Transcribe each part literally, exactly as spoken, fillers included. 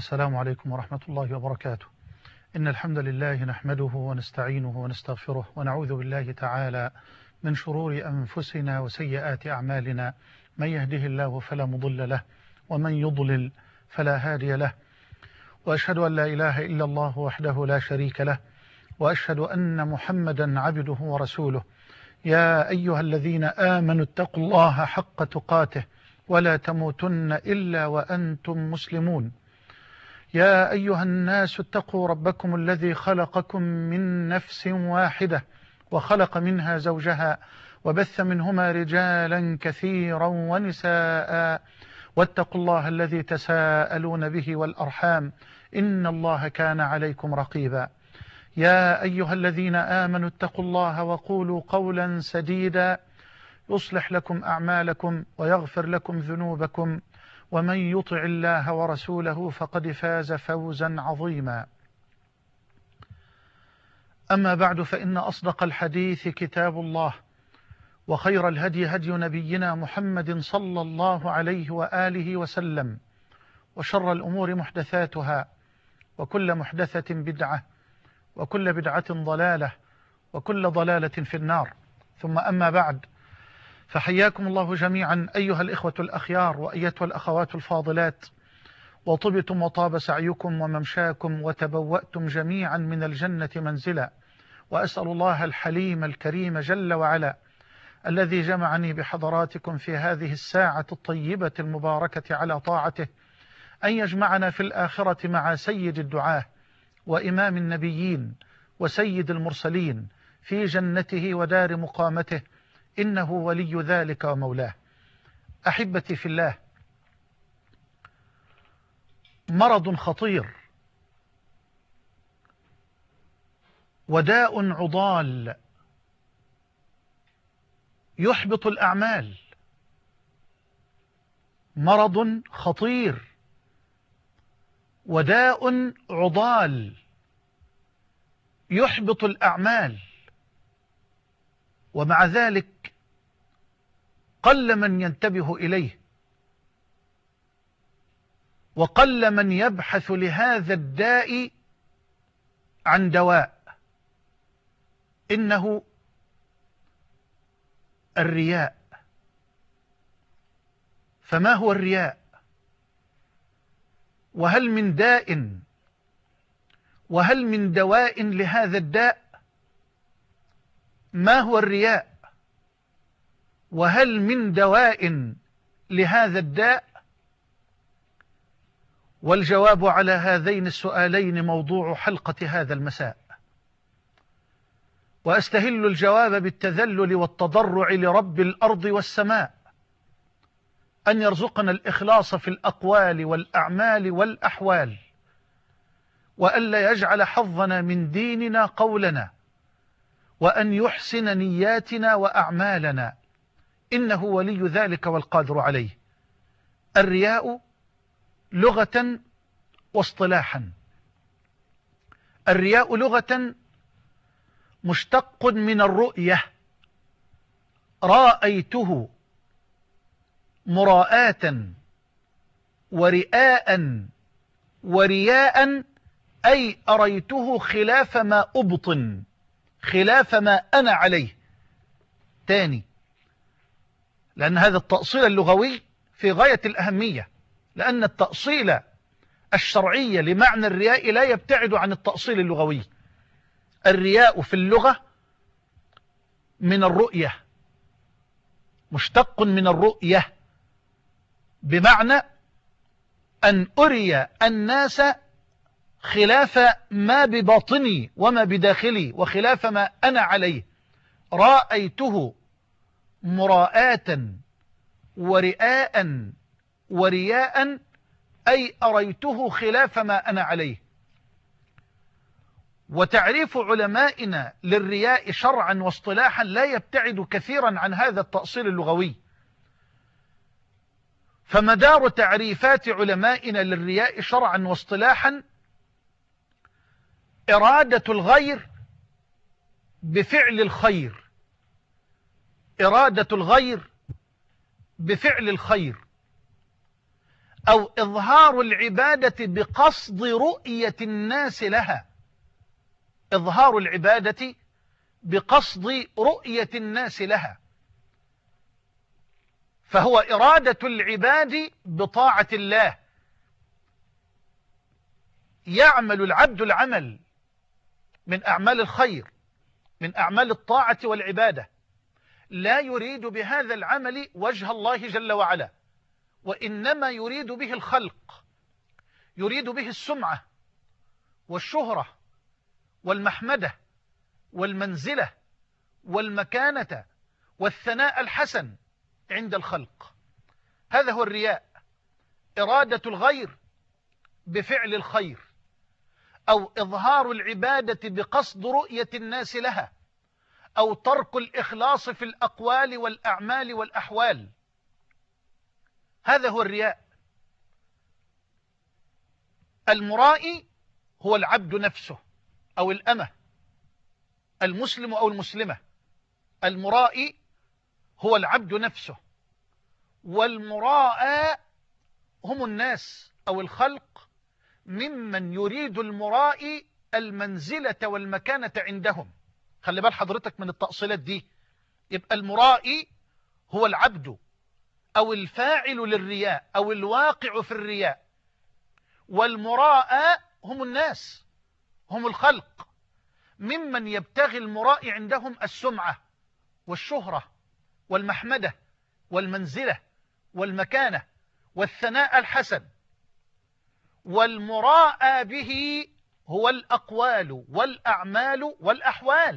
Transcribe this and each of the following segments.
السلام عليكم ورحمة الله وبركاته. إن الحمد لله نحمده ونستعينه ونستغفره ونعوذ بالله تعالى من شرور أنفسنا وسيئات أعمالنا، من يهده الله فلا مضل له ومن يضلل فلا هادي له، وأشهد أن لا إله إلا الله وحده لا شريك له، وأشهد أن محمدا عبده ورسوله. يا أيها الذين آمنوا اتقوا الله حق تقاته ولا تموتن إلا وأنتم مسلمون. يا أيها الناس اتقوا ربكم الذي خلقكم من نفس واحدة وخلق منها زوجها وبث منهما رجالا كثيرا ونساء، واتقوا الله الذي تساءلون به والأرحام إن الله كان عليكم رقيبا. يا أيها الذين آمنوا اتقوا الله وقولوا قولا سديدا يصلح لكم أعمالكم ويغفر لكم ذنوبكم، ومن يطع الله ورسوله فقد فاز فوزا عظيما. أما بعد، فإن أصدق الحديث كتاب الله، وخير الهدي هدي نبينا محمد صلى الله عليه وآله وسلم، وشر الأمور محدثاتها، وكل محدثة بدعة، وكل بدعة ضلالة، وكل ضلالة في النار. ثم أما بعد، فحياكم الله جميعا أيها الإخوة الأخيار وأيتها الأخوات الفاضلات، وطبتم وطاب سعيكم وممشاكم وتبوأتم جميعا من الجنة منزلا، وأسأل الله الحليم الكريم جل وعلا الذي جمعني بحضراتكم في هذه الساعة الطيبة المباركة على طاعته أن يجمعنا في الآخرة مع سيد الدعاة وإمام النبيين وسيد المرسلين في جنته ودار مقامته، إنه ولي ذلك ومولاه. أحبتي في الله، مرض خطير وداء عضال يحبط الأعمال، مرض خطير وداء عضال يحبط الأعمال، ومع ذلك قل من ينتبه إليه، وقل من يبحث لهذا الداء عن دواء. إنه الرياء. فما هو الرياء؟ وهل من داء وهل من دواء لهذا الداء؟ ما هو الرياء؟ وهل من دواء لهذا الداء؟ والجواب على هذين السؤالين موضوع حلقة هذا المساء، وأستهل الجواب بالتذلل والتضرع لرب الأرض والسماء أن يرزقنا الإخلاص في الأقوال والأعمال والأحوال، وألا يجعل حظنا من ديننا قولنا، وأن يحسن نياتنا وأعمالنا، إنه ولي ذلك والقادر عليه. الرياء لغة واصطلاحا. الرياء لغة مشتق من الرؤية، رأيته مراءة ورئاء ورياء، أي أريته خلاف ما أبطن، خلاف ما أنا عليه. تاني، لأن هذا التأصيل اللغوي في غاية الأهمية، لأن التأصيل الشرعي لمعنى الرياء لا يبتعد عن التأصيل اللغوي. الرياء في اللغة من الرؤية، مشتق من الرؤية، بمعنى أن أري الناس خلاف ما بباطني وما بداخلي وخلاف ما أنا عليه. رأيته مراءة ورئاء ورياء، أي أريته خلاف ما أنا عليه. وتعريف علمائنا للرياء شرعا واصطلاحا لا يبتعد كثيرا عن هذا التأصيل اللغوي. فمدار تعريفات علمائنا للرياء شرعا واصطلاحا إرادة الغير بفعل الخير، إرادة الغير بفعل الخير، أو إظهار العبادة بقصد رؤية الناس لها، إظهار العبادة بقصد رؤية الناس لها، فهو إرادة العباد بطاعة الله. يعمل العبد العمل من أعمال الخير، من أعمال الطاعة والعبادة، لا يريد بهذا العمل وجه الله جل وعلا، وإنما يريد به الخلق، يريد به السمعة والشهرة والمحمدة والمنزلة والمكانة والثناء الحسن عند الخلق. هذا هو الرياء، إرادة الغير بفعل الخير، أو إظهار العبادة بقصد رؤية الناس لها، أو ترك الإخلاص في الأقوال والأعمال والأحوال. هذا هو الرياء. المرائي هو العبد نفسه أو الأمة، المسلم أو المسلمة. المرائي هو العبد نفسه، والمراءى هم الناس أو الخلق ممن يريد المرائي المنزلة والمكانة عندهم. خلي بال حضرتك من التأصيلات دي. يبقى المرائي هو العبد أو الفاعل للرياء أو الواقع في الرياء، والمراءى هم الناس، هم الخلق ممن يبتغي المرائي عندهم السمعة والشهرة والمحمدة والمنزلة والمكانة والثناء الحسن. والمراءى به هو الأقوال والأعمال والأحوال.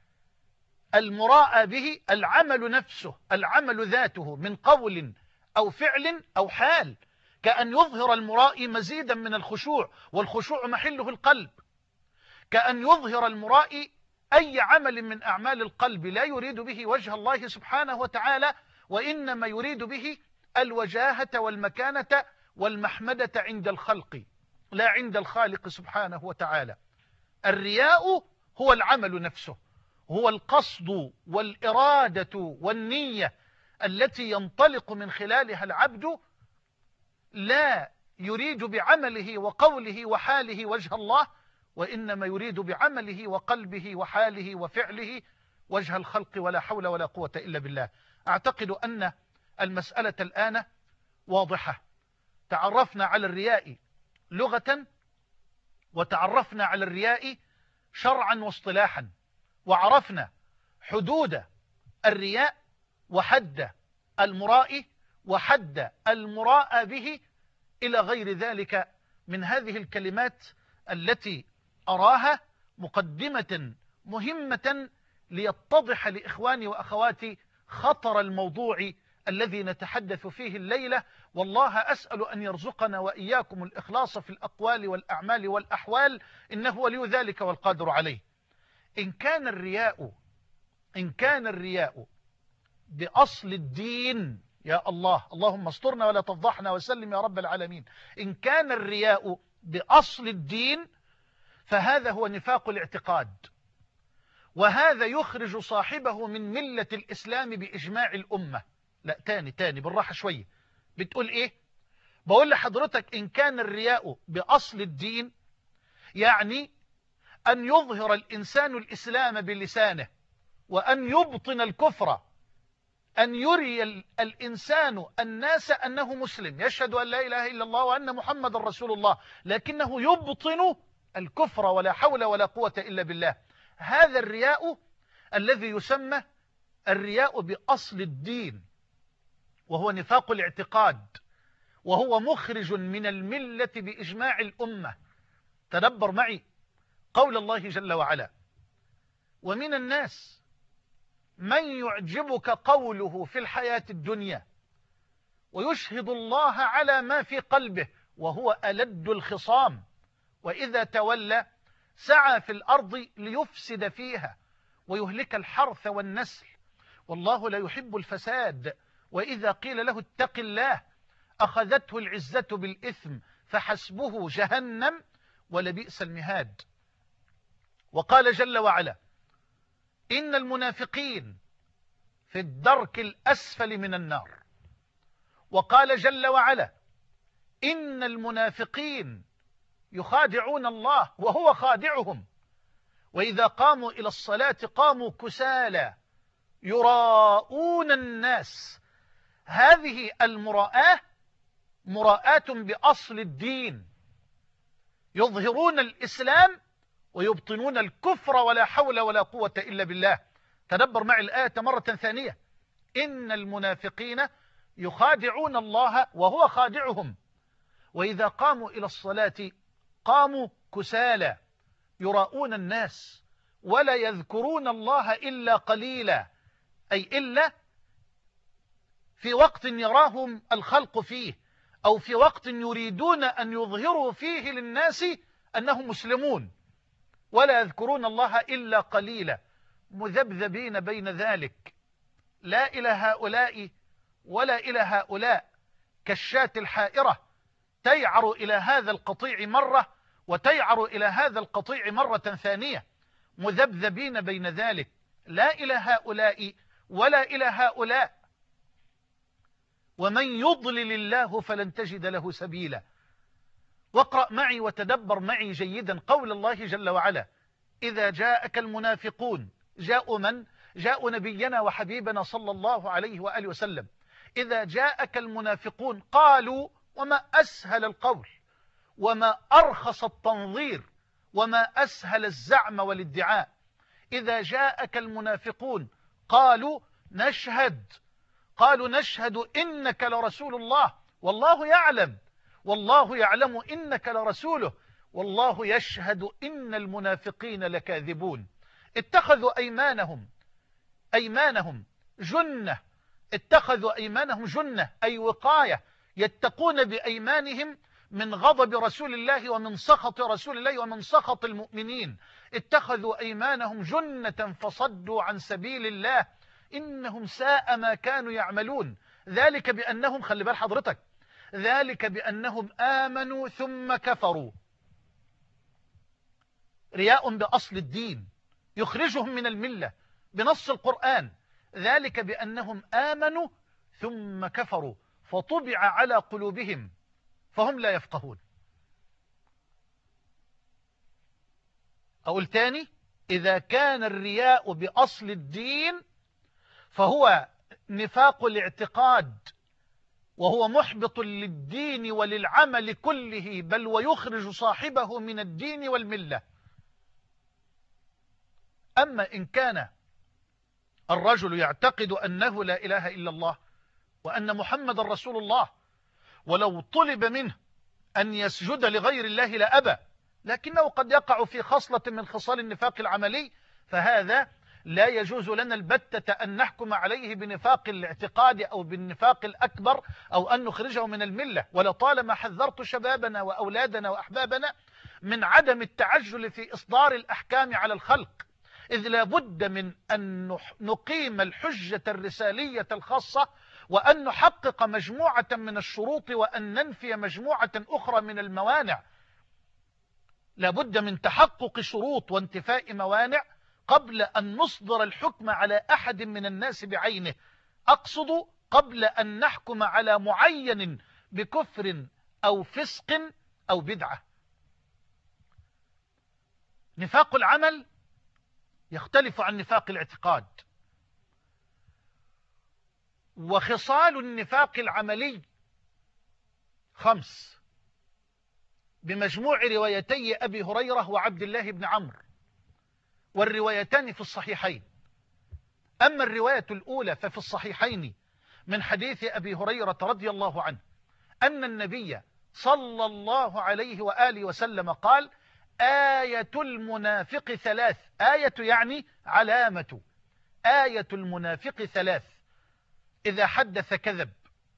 المراءى به العمل نفسه، العمل ذاته من قول أو فعل أو حال، كأن يظهر المرائي مزيدا من الخشوع، والخشوع محله القلب. كأن يظهر المرائي أي عمل من أعمال القلب لا يريد به وجه الله سبحانه وتعالى، وإنما يريد به الوجاهة والمكانة والمحمدة عند الخلق لا عند الخالق سبحانه وتعالى. الرياء هو العمل نفسه، هو القصد والإرادة والنية التي ينطلق من خلالها العبد، لا يريد بعمله وقوله وحاله وجه الله، وإنما يريد بعمله وقلبه وحاله وفعله وجه الخلق، ولا حول ولا قوة إلا بالله. أعتقد أن المسألة الآن واضحة. تعرفنا على الرياء لغة، وتعرفنا على الرياء شرعا واصطلاحا، وعرفنا حدود الرياء وحد المرائي وحد المراءى به إلى غير ذلك من هذه الكلمات التي أراها مقدمة مهمة ليتضح لإخواني وأخواتي خطر الموضوع الذي نتحدث فيه الليلة. والله أسأل أن يرزقنا وإياكم الإخلاص في الأقوال والأعمال والأحوال، إنه ولي ذلك والقادر عليه. إن كان الرياء إن كان الرياء بأصل الدين، يا الله اللهم استرنا ولا تفضحنا وسلم يا رب العالمين. إن كان الرياء بأصل الدين فهذا هو نفاق الاعتقاد، وهذا يخرج صاحبه من ملة الإسلام بإجماع الأمة. لا تاني تاني بالراحة شوية. بتقول إيه؟ بقول لحضرتك إن كان الرياء بأصل الدين، يعني أن يظهر الإنسان الإسلام بلسانه وأن يبطن الكفر، أن يري الإنسان الناس أنه مسلم يشهد أن لا إله إلا الله وأن محمد رسول الله، لكنه يبطن الكفر ولا حول ولا قوة إلا بالله. هذا الرياء الذي يسمى الرياء بأصل الدين، وهو نفاق الاعتقاد، وهو مخرج من الملة بإجماع الأمة. تدبر معي قول الله جل وعلا: ومن الناس من يعجبك قوله في الحياة الدنيا ويشهد الله على ما في قلبه وهو ألد الخصام، وإذا تولى سعى في الأرض ليفسد فيها ويهلك الحرث والنسل والله لا يحب الفساد، وإذا قيل له اتق الله أخذته العزة بالإثم فحسبه جهنم ولبئس المهاد. وقال جل وعلا: إن المنافقين في الدرك الأسفل من النار. وقال جل وعلا: إن المنافقين يخادعون الله وهو خادعهم، وإذا قاموا إلى الصلاة قاموا كسالى يراءون الناس. هذه المراءة مراءة بأصل الدين، يظهرون الإسلام ويبطنون الكفر، ولا حول ولا قوة إلا بالله. تدبر معي الآية مرة ثانية. إن المنافقين يخادعون الله وهو خادعهم، وإذا قاموا إلى الصلاة قاموا كسالى يراءون الناس ولا يذكرون الله إلا قليلا، أي إلا في وقت يراهم الخلق فيه، أو في وقت يريدون أن يظهروا فيه للناس أنهم مسلمون، ولا يذكرون الله إلا قليلا، مذبذبين بين ذلك، لا إلى هؤلاء ولا إلى هؤلاء، كالشاة الحائرة تيعر إلى هذا القطيع مرة وتيعر إلى هذا القطيع مرة ثانية، مذبذبين بين ذلك، لا إلى هؤلاء ولا إلى هؤلاء. ومن يضلل الله فلن تجد له سبيلا. واقرأ معي وتدبر معي جيدا قول الله جل وعلا: إذا جاءك المنافقون، جاءوا من؟ جاءوا نبينا وحبيبنا صلى الله عليه وآله وسلم. إذا جاءك المنافقون قالوا، وما أسهل القول وما أرخص التنظير وما أسهل الزعم والادعاء. إذا جاءك المنافقون قالوا نشهد، قالوا نشهد إنك لرسول الله، والله يعلم، والله يعلم إنك لرسوله، والله يشهد إن المنافقين لكاذبون. اتخذوا أيمانهم أيمانهم جنة، اتخذوا أيمانهم جنة أي وقاية، يتقون بأيمانهم من غضب رسول الله ومن سخط رسول الله ومن سخط المؤمنين. اتخذوا أيمانهم جنة فصدوا عن سبيل الله إنهم ساء ما كانوا يعملون. ذلك بأنهم، خلي بال حضرتك، ذلك بأنهم آمنوا ثم كفروا. رياء بأصل الدين يخرجهم من الملة بنص القرآن. ذلك بأنهم آمنوا ثم كفروا فطبع على قلوبهم فهم لا يفقهون. أقول تاني: إذا كان الرياء بأصل الدين فهو نفاق الاعتقاد، وهو محبط للدين وللعمل كله، بل ويخرج صاحبه من الدين والملة. أما إن كان الرجل يعتقد أنه لا إله إلا الله وأن محمد رسول الله، ولو طلب منه أن يسجد لغير الله لأبى، لكنه قد يقع في خصلة من خصال النفاق العملي، فهذا لا يجوز لنا البتة أن نحكم عليه بنفاق الاعتقاد أو بالنفاق الأكبر أو أن نخرجه من الملة. ولطالما حذرت شبابنا وأولادنا وأحبابنا من عدم التعجل في إصدار الأحكام على الخلق، إذ لا بد من أن نقيم الحجة الرسالية الخاصة، وأن نحقق مجموعة من الشروط، وأن ننفي مجموعة أخرى من الموانع. لا بد من تحقق شروط وانتفاء موانع قبل أن نصدر الحكم على أحد من الناس بعينه. أقصد قبل أن نحكم على معين بكفر أو فسق أو بدعة. نفاق العمل يختلف عن نفاق الاعتقاد، وخصال النفاق العملي خمس بمجموع روايتي أبي هريرة وعبد الله بن عمرو، والروايتان في الصحيحين. أما الرواية الأولى ففي الصحيحين من حديث أبي هريرة رضي الله عنه أن النبي صلى الله عليه وآله وسلم قال: آية المنافق ثلاث. آية يعني علامة. آية المنافق ثلاث: إذا حدث كذب،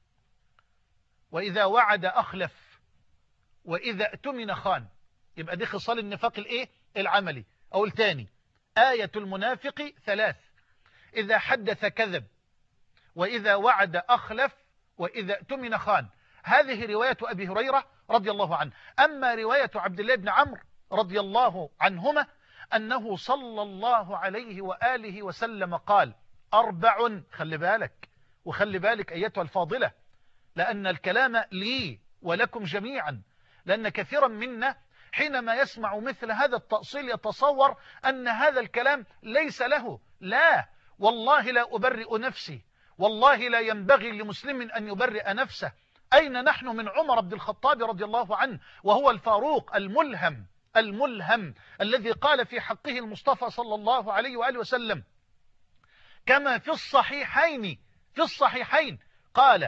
وإذا وعد أخلف، وإذا اؤتمن خان. يبقى دي خصال النفاق الايه العملي. أو الثاني: آية المنافق ثلاث: إذا حدث كذب، وإذا وعد أخلف، وإذا اؤتمن خان. هذه رواية أبي هريرة رضي الله عنه. أما رواية عبد الله بن عمرو رضي الله عنهما أنه صلى الله عليه وآله وسلم قال: أربع. خلي بالك وخلي بالك أيتها الفاضلة، لأن الكلام لي ولكم جميعا. لأن كثيرا منا حينما يسمع مثل هذا التأصيل يتصور أن هذا الكلام ليس له. لا، والله لا أبرئ نفسي، والله لا ينبغي لمسلم أن يبرئ نفسه. أين نحن من عمر بن الخطاب رضي الله عنه، وهو الفاروق الملهم الملهم الذي قال في حقه المصطفى صلى الله عليه وآله وسلم كما في الصحيحين في الصحيحين قال: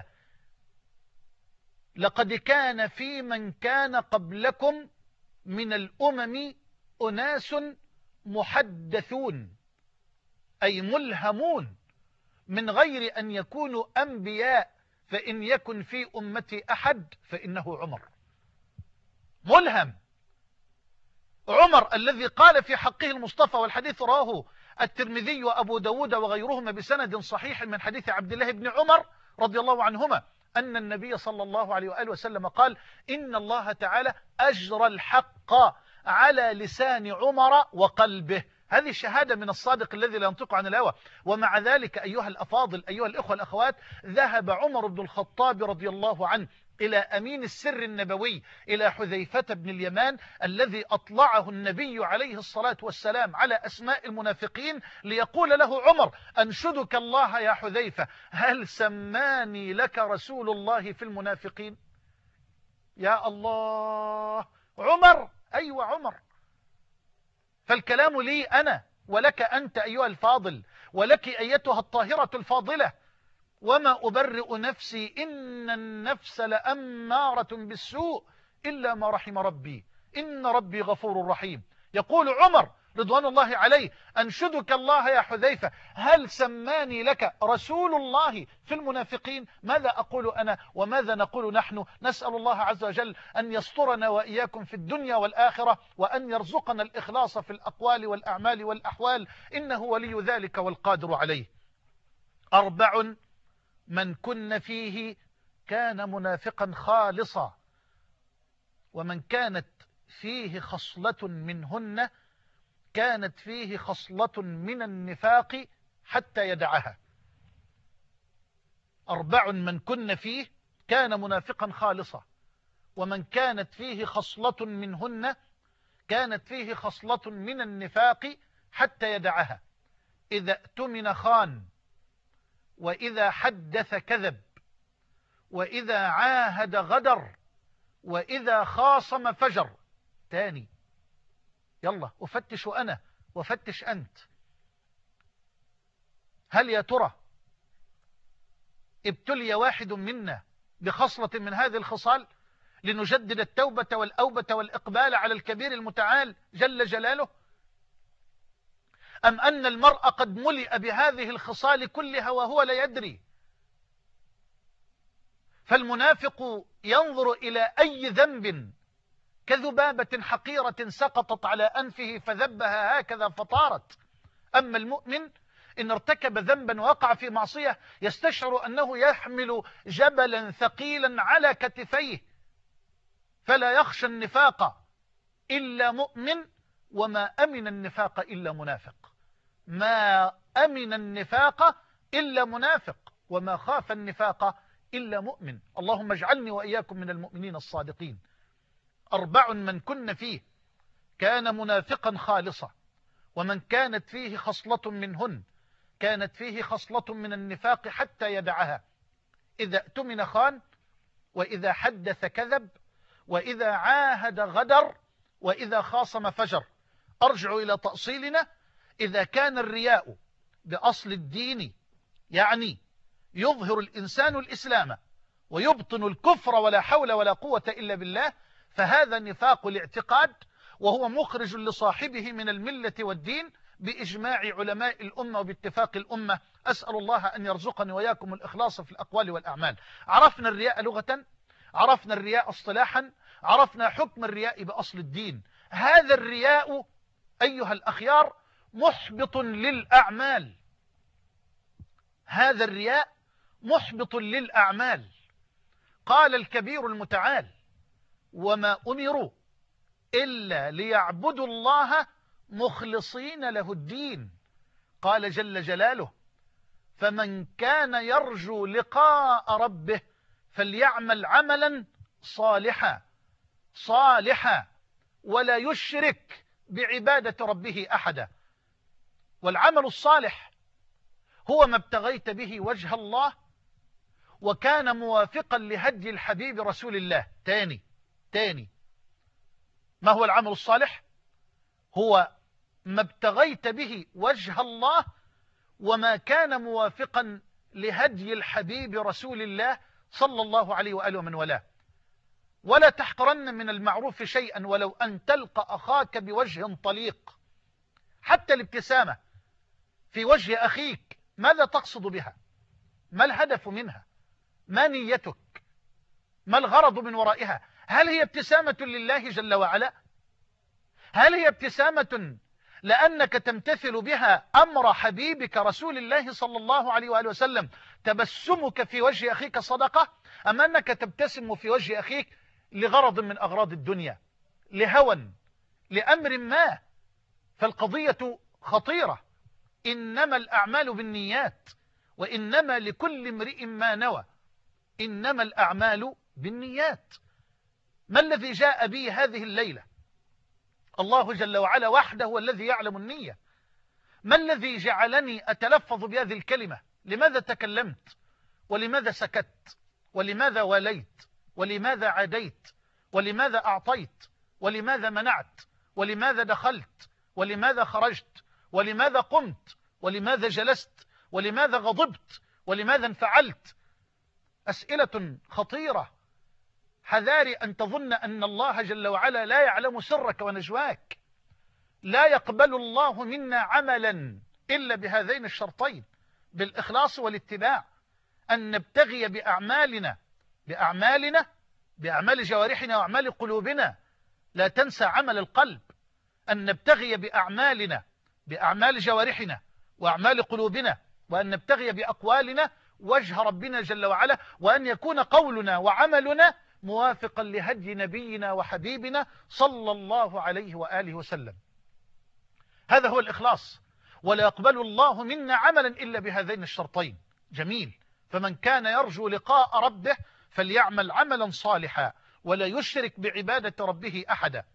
لقد كان في من كان قبلكم من الأمم أناس محدثون، أي ملهمون من غير أن يكونوا أنبياء، فإن يكن في أمتي أحد فإنه عمر. ملهم عمر الذي قال في حقه المصطفى، والحديث رواه الترمذي وأبو داود وغيرهما بسند صحيح من حديث عبد الله بن عمر رضي الله عنهما أن النبي صلى الله عليه وآله وسلم قال: إن الله تعالى أجرى الحق على لسان عمر وقلبه. هذه الشهادة من الصادق الذي لا ينطق عن الهوى. ومع ذلك أيها الأفاضل، أيها الإخوة الأخوات، ذهب عمر بن الخطاب رضي الله عنه إلى أمين السر النبوي، إلى حذيفة بن اليمان الذي أطلعه النبي عليه الصلاة والسلام على أسماء المنافقين، ليقول له عمر: أنشدك الله يا حذيفة، هل سماني لك رسول الله في المنافقين؟ يا الله، عمر، أيوة عمر. فالكلام لي أنا ولك أنت أيها الفاضل، ولك أيتها الطاهرة الفاضلة. وما أبرئ نفسي إن النفس لأمارة بالسوء إلا ما رحم ربي إن ربي غفور رحيم. يقول عمر رضوان الله عليه: أنشدك الله يا حذيفة، هل سماني لك رسول الله في المنافقين؟ ماذا أقول أنا وماذا نقول نحن؟ نسأل الله عز وجل أن يسترنا وإياكم في الدنيا والآخرة، وأن يرزقنا الإخلاص في الأقوال والأعمال والأحوال، إنه ولي ذلك والقادر عليه. أربع من كن فيه كان منافقا خالصا، ومن كانت فيه خصلة منهن كانت فيه خصلة من النفاق حتى يدعها. أربع من كن فيه كان منافقا خالصا، ومن كانت فيه خصلة منهن كانت فيه خصلة من النفاق حتى يدعها: إذا اؤتمن خان، وإذا حدث كذب، وإذا عاهد غدر، وإذا خاصم فجر. تاني، يلا أفتش أنا وفتش أنت. هل يا ترى ابتلي واحد منا بخصلة من هذه الخصال لنجدد التوبة والأوبة والإقبال على الكبير المتعال جل جلاله، أم أن المرء قد ملئ بهذه الخصال كلها وهو لا يدري؟ فالمنافق ينظر إلى أي ذنب كذبابة حقيرة سقطت على أنفه فذبها هكذا فطارت. أما المؤمن إن ارتكب ذنبا وقع في معصية يستشعر أنه يحمل جبلا ثقيلا على كتفيه، فلا يخشى النفاق إلا مؤمن، وما أمن النفاق إلا منافق. ما أمن النفاق إلا منافق، وما خاف النفاق إلا مؤمن. اللهم اجعلني وإياكم من المؤمنين الصادقين. أربع من كن فيه كان منافقا خالصا، ومن كانت فيه خصلة منهن كانت فيه خصلة من النفاق حتى يدعها: إذا اؤتمن خان، وإذا حدث كذب، وإذا عاهد غدر، وإذا خاصم فجر. أرجع إلى تأصيلنا: إذا كان الرياء بأصل الدين، يعني يظهر الإنسان الإسلام ويبطن الكفر ولا حول ولا قوة إلا بالله، فهذا نفاق الاعتقاد، وهو مخرج لصاحبه من الملة والدين بإجماع علماء الأمة وباتفاق الأمة. أسأل الله أن يرزقني وإياكم الإخلاص في الأقوال والأعمال. عرفنا الرياء لغة، عرفنا الرياء اصطلاحا، عرفنا حكم الرياء بأصل الدين. هذا الرياء أيها الأخيار محبط للأعمال، هذا الرياء محبط للأعمال. قال الكبير المتعال: وما أمروا إلا ليعبدوا الله مخلصين له الدين. قال جل جلاله: فمن كان يرجو لقاء ربه فليعمل عملا صالحا صالحا ولا يشرك بعبادة ربه أحدا. والعمل الصالح هو ما ابتغيت به وجه الله وكان موافقا لهدي الحبيب رسول الله. تاني تاني ما هو العمل الصالح؟ هو ما ابتغيت به وجه الله وما كان موافقا لهدي الحبيب رسول الله صلى الله عليه وآله ومن والاه. ولا تحقرن من المعروف شيئا ولو أن تلقى أخاك بوجه طليق. حتى الابتسامة في وجه أخيك ماذا تقصد بها؟ ما الهدف منها؟ ما نيتك؟ ما الغرض من ورائها؟ هل هي ابتسامة لله جل وعلا؟ هل هي ابتسامة لأنك تمتثل بها أمر حبيبك رسول الله صلى الله عليه وآله وسلم تبسمك في وجه أخيك صدقة، أم أنك تبتسم في وجه أخيك لغرض من أغراض الدنيا، لهوى، لأمر ما؟ فالقضية خطيرة. إنما الأعمال بالنيات وإنما لكل امرئ ما نوى. إنما الأعمال بالنيات. ما الذي جاء بي هذه الليلة؟ الله جل وعلا وحده هو الذي يعلم النية. ما الذي جعلني أتلفظ بهذه الكلمة؟ لماذا تكلمت؟ ولماذا سكت؟ ولماذا واليت؟ ولماذا عاديت؟ ولماذا أعطيت؟ ولماذا منعت؟ ولماذا دخلت؟ ولماذا خرجت؟ ولماذا قمت؟ ولماذا جلست؟ ولماذا غضبت؟ ولماذا انفعلت؟ أسئلة خطيرة. حذاري أن تظن أن الله جل وعلا لا يعلم سرك ونجواك. لا يقبل الله منا عملا إلا بهذين الشرطين، بالإخلاص والاتباع. أن نبتغي بأعمالنا بأعمالنا بأعمال جوارحنا وأعمال قلوبنا. لا تنسى عمل القلب. أن نبتغي بأعمالنا بأعمال جوارحنا وأعمال قلوبنا، وأن نبتغي بأقوالنا وجه ربنا جل وعلا، وأن يكون قولنا وعملنا موافقا لهدي نبينا وحبيبنا صلى الله عليه وآله وسلم. هذا هو الإخلاص. ولا يقبل الله منا عملا إلا بهذين الشرطين. جميل. فمن كان يرجو لقاء ربه فليعمل عملا صالحا ولا يشرك بعبادة ربه أحدا.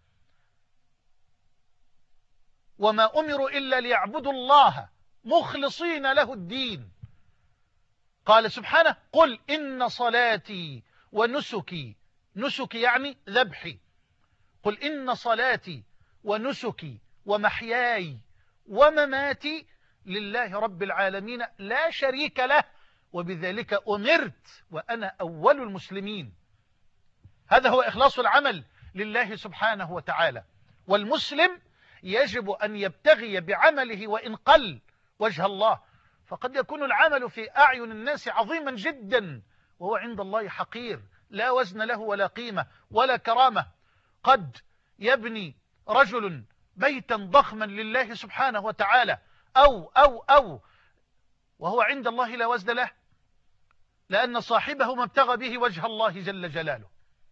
وما أمروا إلا ليعبدوا الله مخلصين له الدين. قال سبحانه: قل إن صلاتي ونسكي، نسكي يعني ذبحي، قل إن صلاتي ونسكي ومحياي ومماتي لله رب العالمين لا شريك له وبذلك أمرت وأنا أول المسلمين. هذا هو إخلاص العمل لله سبحانه وتعالى. والمسلم يجب أن يبتغي بعمله وإن قل وجه الله. فقد يكون العمل في أعين الناس عظيما جدا وهو عند الله حقير، لا وزن له ولا قيمة ولا كرامة. قد يبني رجل بيتا ضخما لله سبحانه وتعالى أو أو أو وهو عند الله لا وزن له، لأن صاحبه ما ابتغى به وجه الله جل جلاله.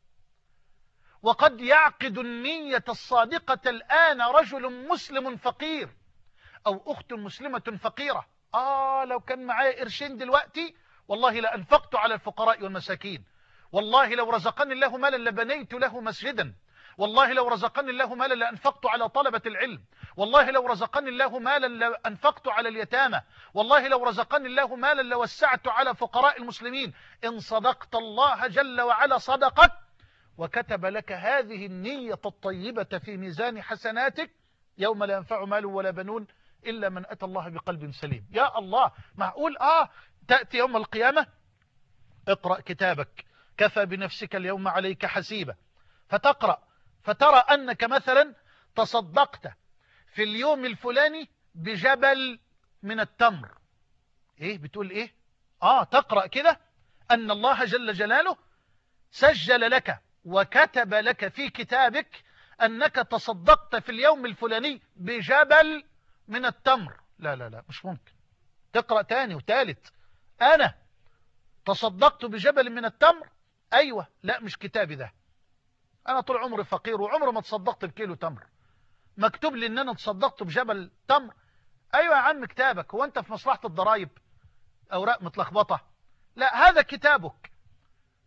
وقد يعقد النية الصادقة الآن رجل مسلم فقير أو أخت مسلمة فقيرة. آه لو كان معايا قرشين دلوقتي والله لأنفقت على الفقراء والمساكين، والله لو رزقني الله مالا لبنيت له مسجدا، والله لو رزقني الله مالا لأنفقت على طلبة العلم، والله لو رزقني الله مالا لأنفقت على اليتامى، والله لو رزقني الله مالا لوسعت على فقراء المسلمين. إن صدقت الله جل وعلا صدقك وكتب لك هذه النية الطيبة في ميزان حسناتك يوم لا ينفع مال ولا بنون إلا من أتى الله بقلب سليم. يا الله، معقول آه تأتي يوم القيامة اقرأ كتابك كفى بنفسك اليوم عليك حسيبا، فتقرأ فترى أنك مثلا تصدقت في اليوم الفلاني بجبل من التمر. ايه بتقول ايه؟ اه تقرأ كده أن الله جل جلاله سجل لك وكتب لك في كتابك أنك تصدقت في اليوم الفلاني بجبل من التمر. لا لا لا مش ممكن. تقرأ تاني وتالت، أنا تصدقت بجبل من التمر. أيوة، لا مش كتابي ده، أنا طول عمري فقير وعمري ما تصدقت بكيلو تمر. مكتوب لي أن أنا تصدقت بجبل تمر. أيوة يا عم كتابك، هو أنت في مصلحة الضرائب أوراق متلخبطة؟ لا، هذا كتابك.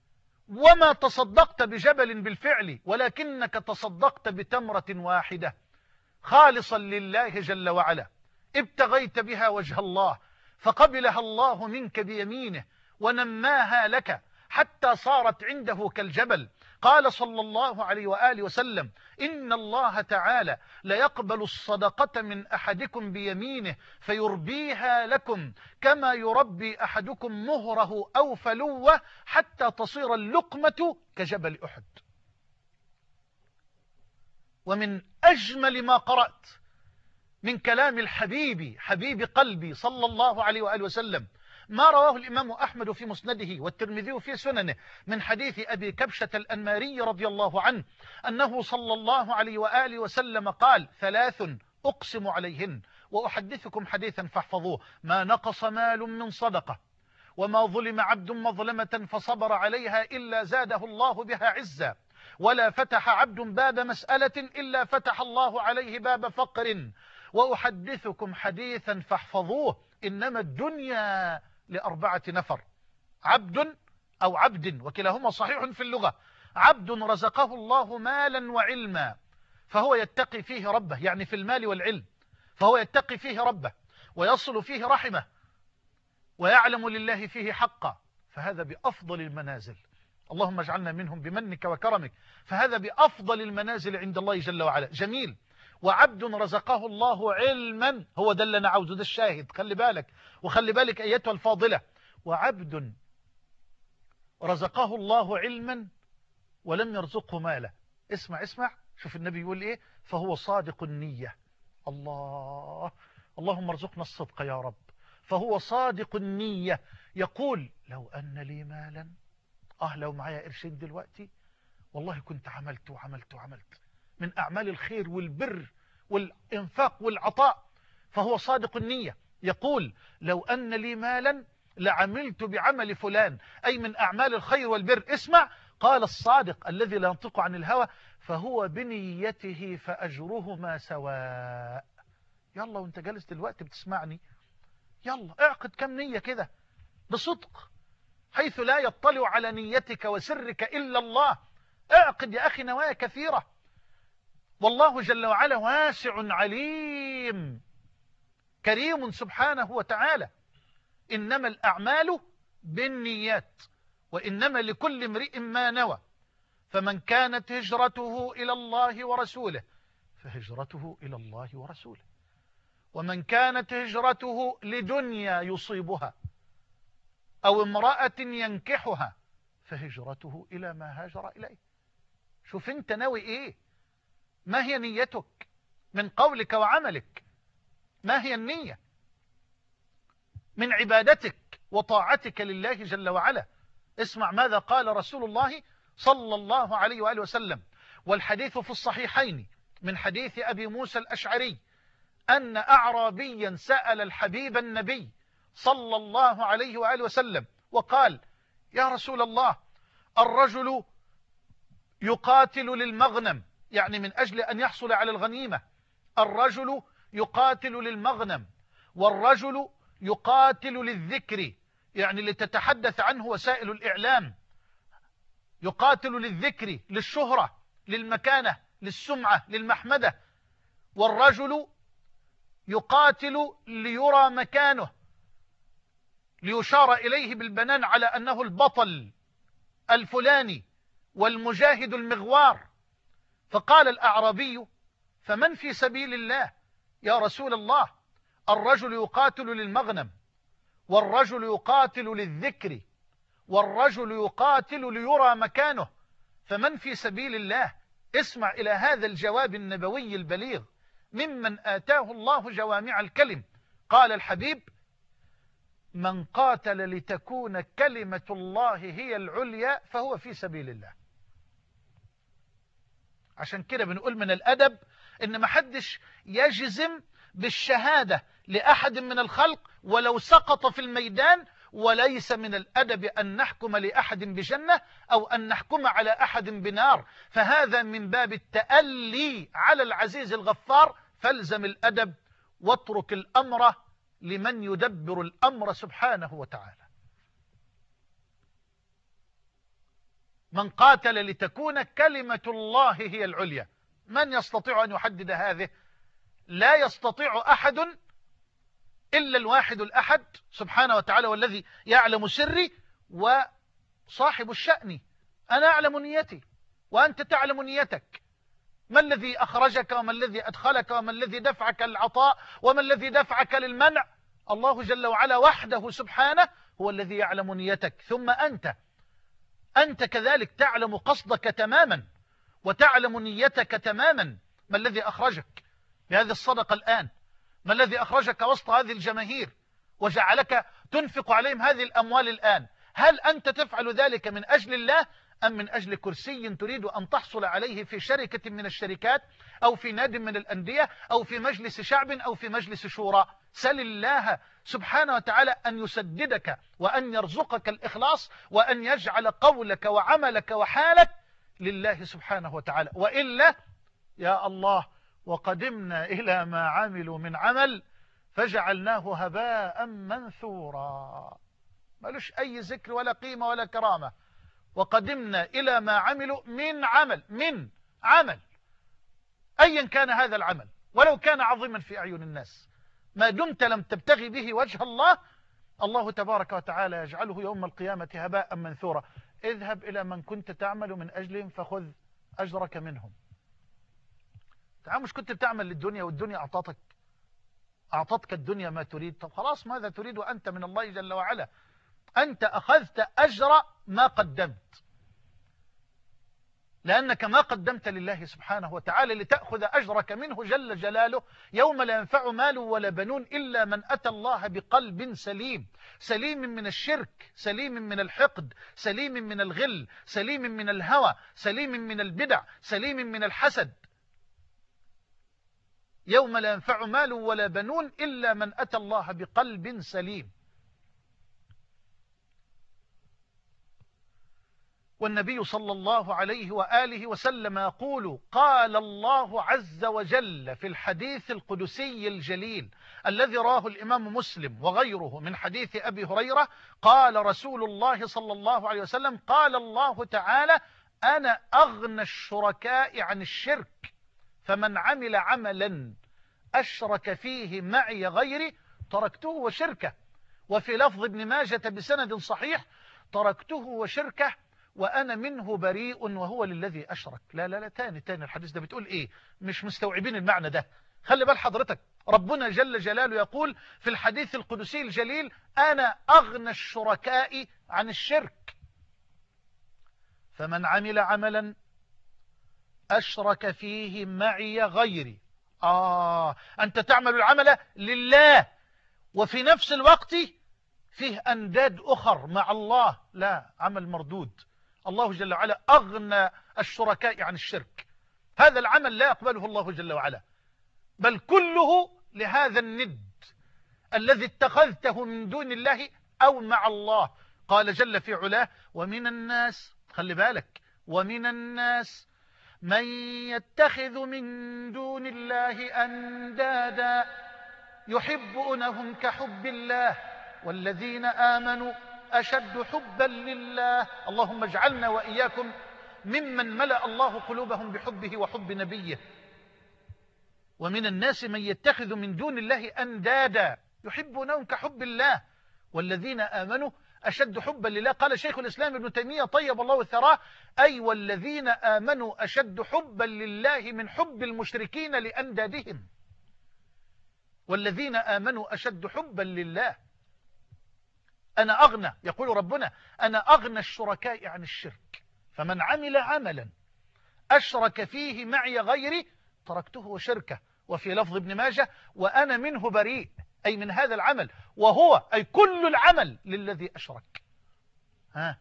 وما تصدقت بجبل بالفعل، ولكنك تصدقت بتمرة واحدة خالصا لله جل وعلا، ابتغيت بها وجه الله فقبلها الله منك بيمينه ونماها لك حتى صارت عنده كالجبل. قال صلى الله عليه وآله وسلم: إن الله تعالى ليقبل الصدقة من أحدكم بيمينه فيربيها لكم كما يربي أحدكم مهره أو فلوه حتى تصير اللقمة كجبل أحد. ومن أجمل ما قرأت من كلام الحبيب حبيب قلبي صلى الله عليه وآله وسلم ما رواه الإمام أحمد في مسنده والترمذي في سننه من حديث أبي كبشة الأنماري رضي الله عنه أنه صلى الله عليه وآله وسلم قال: ثلاث أقسم عليهن وأحدثكم حديثا فاحفظوه: ما نقص مال من صدقة، وما ظلم عبد مظلمة فصبر عليها إلا زاده الله بها عزا، ولا فتح عبد باب مسألة إلا فتح الله عليه باب فقر، وأحدثكم حديثا فاحفظوه: إنما الدنيا لأربعة نفر: عبد أو عبد، وكلاهما صحيح في اللغة. عبد رزقه الله مالا وعلما فهو يتقي فيه ربه، يعني في المال والعلم، فهو يتقي فيه ربه ويصل فيه رحمه ويعلم لله فيه حقا، فهذا بأفضل المنازل. اللهم اجعلنا منهم بمنك وكرمك. فهذا بأفضل المنازل عند الله جل وعلا. جميل. وعبد رزقه الله علما، هو ده اللي انا عاوزه، ده الشاهد، خلي بالك وخلي بالك ايتها الفاضلة. وعبد رزقه الله علما ولم يرزقه مالا. اسمع اسمع، شوف النبي يقول ايه: فهو صادق النية. الله، اللهم ارزقنا الصدق يا رب. فهو صادق النية، يقول: لو أن لي مالا، اه لو معايا قرشين دلوقتي والله كنت عملت وعملت وعملت من أعمال الخير والبر والإنفاق والعطاء. فهو صادق النية، يقول: لو أن لي مالا لعملت بعمل فلان، أي من أعمال الخير والبر. اسمع، قال الصادق الذي لا ينطق عن الهوى: فهو بنيته فأجرهما سواء. يلا وانت جالس دلوقتي بتسمعني، يلا اعقد كم نية كده بصدق، حيث لا يطلع على نيتك وسرك إلا الله. اعقد يا أخي نوايا كثيرة، والله جل وعلا واسع عليم كريم سبحانه وتعالى. إنما الأعمال بالنيات وإنما لكل امرئ ما نوى، فمن كانت هجرته إلى الله ورسوله فهجرته إلى الله ورسوله، ومن كانت هجرته لدنيا يصيبها أو امرأة ينكحها فهجرته إلى ما هاجر إليه. شوف انت ناوي ايه، ما هي نيتك من قولك وعملك، ما هي النية من عبادتك وطاعتك لله جل وعلا. اسمع ماذا قال رسول الله صلى الله عليه وآله وسلم، والحديث في الصحيحين من حديث أبي موسى الأشعري أن أعرابيا سأل الحبيب النبي صلى الله عليه وآله وسلم وقال: يا رسول الله، الرجل يقاتل للمغنم، يعني من أجل أن يحصل على الغنيمة. الرجل يقاتل للمغنم، والرجل يقاتل للذكر، يعني لتتحدث عنه وسائل الإعلام. يقاتل للذكر، للشهرة، للمكانة، للسمعة، للمحمدة. والرجل يقاتل ليرى مكانه، ليشار إليه بالبنان على أنه البطل الفلاني والمجاهد المغوار. فقال الأعرابي: فمن في سبيل الله يا رسول الله؟ الرجل يقاتل للمغنم، والرجل يقاتل للذكر، والرجل يقاتل ليرى مكانه، فمن في سبيل الله؟ اسمع إلى هذا الجواب النبوي البليغ ممن آتاه الله جوامع الكلم. قال الحبيب: من قاتل لتكون كلمة الله هي العليا فهو في سبيل الله. عشان كده بنقول من الأدب إن ما حدش يجزم بالشهادة لأحد من الخلق ولو سقط في الميدان، وليس من الأدب أن نحكم لأحد بجنة أو أن نحكم على أحد بنار، فهذا من باب التألي على العزيز الغفار. فالزم الأدب واترك الأمر لمن يدبر الأمر سبحانه وتعالى. من قاتل لتكون كلمة الله هي العليا. من يستطيع أن يحدد هذه؟ لا يستطيع أحد إلا الواحد الأحد سبحانه وتعالى، والذي يعلم سري وصاحب الشأن. أنا أعلم نيتي وأنت تعلم نيتك. ما الذي أخرجك وما الذي أدخلك وما الذي دفعك للعطاء وما الذي دفعك للمنع؟ الله جل وعلا وحده سبحانه هو الذي يعلم نيتك. ثم أنت أنت كذلك تعلم قصدك تماما وتعلم نيتك تماما. ما الذي أخرجك بهذه الصدقة الآن؟ ما الذي أخرجك وسط هذه الجماهير وجعلك تنفق عليهم هذه الأموال الآن؟ هل أنت تفعل ذلك من أجل الله أم من أجل كرسي تريد أن تحصل عليه في شركة من الشركات أو في نادي من الأندية أو في مجلس شعب أو في مجلس شورى؟ سل الله سبحانه وتعالى أن يسددك وأن يرزقك الإخلاص وأن يجعل قولك وعملك وحالك لله سبحانه وتعالى. وإلا يا الله وقدمنا إلى ما عملوا من عمل فجعلناه هباء منثورا. ملوش أي ذكر ولا قيمة ولا كرامة. وقدمنا إلى ما عملوا من عمل من عمل أيا كان هذا العمل ولو كان عظيما في أعين الناس، ما دمت لم تبتغي به وجه الله، الله تبارك وتعالى يجعله يوم القيامة هباء منثورا. اذهب إلى من كنت تعمل من أجلهم فخذ أجرك منهم. تعال، مش كنت بتعمل للدنيا والدنيا أعطتك أعطتك الدنيا ما تريد؟ طب خلاص، ماذا تريد أنت من الله جل وعلا؟ أنت أخذت أجر ما قدمت، لأنك ما قدمت لله سبحانه وتعالى لتأخذ أجرك منه جل جلاله يوم لا ينفع مال ولا بنون إلا من أتى الله بقلب سليم، سليم من الشرك، سليم من الحقد، سليم من الغل، سليم من الهوى، سليم من البدع، سليم من الحسد. يوم لا ينفع مال ولا بنون إلا من أتى الله بقلب سليم. والنبي صلى الله عليه وآله وسلم يقول: قال الله عز وجل في الحديث القدسي الجليل الذي راه الإمام مسلم وغيره من حديث أبي هريرة، قال رسول الله صلى الله عليه وسلم: قال الله تعالى: أنا أغنى الشركاء عن الشرك، فمن عمل عملا أشرك فيه معي غيري تركته وشركه. وفي لفظ ابن ماجة بسند صحيح: تركته وشركه وأنا منه بريء وهو للذي أشرك. لا لا لا تاني تاني الحديث ده بتقول إيه؟ مش مستوعبين المعنى ده. خلي بال حضرتك، ربنا جل جلاله يقول في الحديث القدسي الجليل: أنا أغنى الشركاء عن الشرك، فمن عمل عملا أشرك فيه معي غيري. آه أنت تعمل العمل لله وفي نفس الوقت فيه أنداد أخر مع الله، لا، عمل مردود. الله جل وعلا أغنى الشركاء عن الشرك. هذا العمل لا يقبله الله جل وعلا، بل كله لهذا الند الذي اتخذته من دون الله أو مع الله. قال جل في علاه: ومن الناس، خلي بالك، ومن الناس من يتخذ من دون الله أندادا يحبونهم كحب الله والذين آمنوا أشد حبا لله. اللهم اجعلنا وإياكم ممن ملأ الله قلوبهم بحبه وحب نبيه. ومن الناس من يتخذ من دون الله أندادا يحبونهم كحب الله والذين آمنوا أشد حبا لله. قال شيخ الإسلام ابن تيمية طيب الله ثراه: أي والذين آمنوا أشد حبا لله من حب المشركين لأندادهم. والذين آمنوا أشد حبا لله. أنا أغنى، يقول ربنا: أنا أغنى الشركاء عن الشرك، فمن عمل عملا أشرك فيه معي غيري تركته وشركه. وفي لفظ ابن ماجه: وأنا منه بريء، أي من هذا العمل، وهو أي كل العمل للذي أشرك. ها،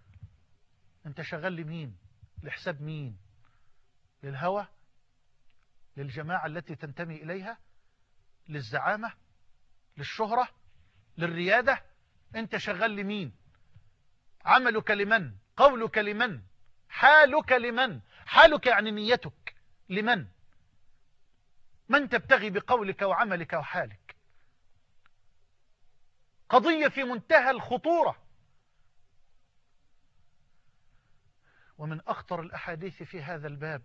أنت شغال لمين؟ لحساب مين؟ للهوى؟ للجماعة التي تنتمي إليها؟ للزعامة؟ للشهرة؟ للريادة؟ أنت شغال لمين؟ عملك لمن؟ قولك لمن؟ حالك لمن؟ حالك يعني نيتك لمن؟ من تبتغي بقولك وعملك وحالك؟ قضية في منتهى الخطورة. ومن أخطر الأحاديث في هذا الباب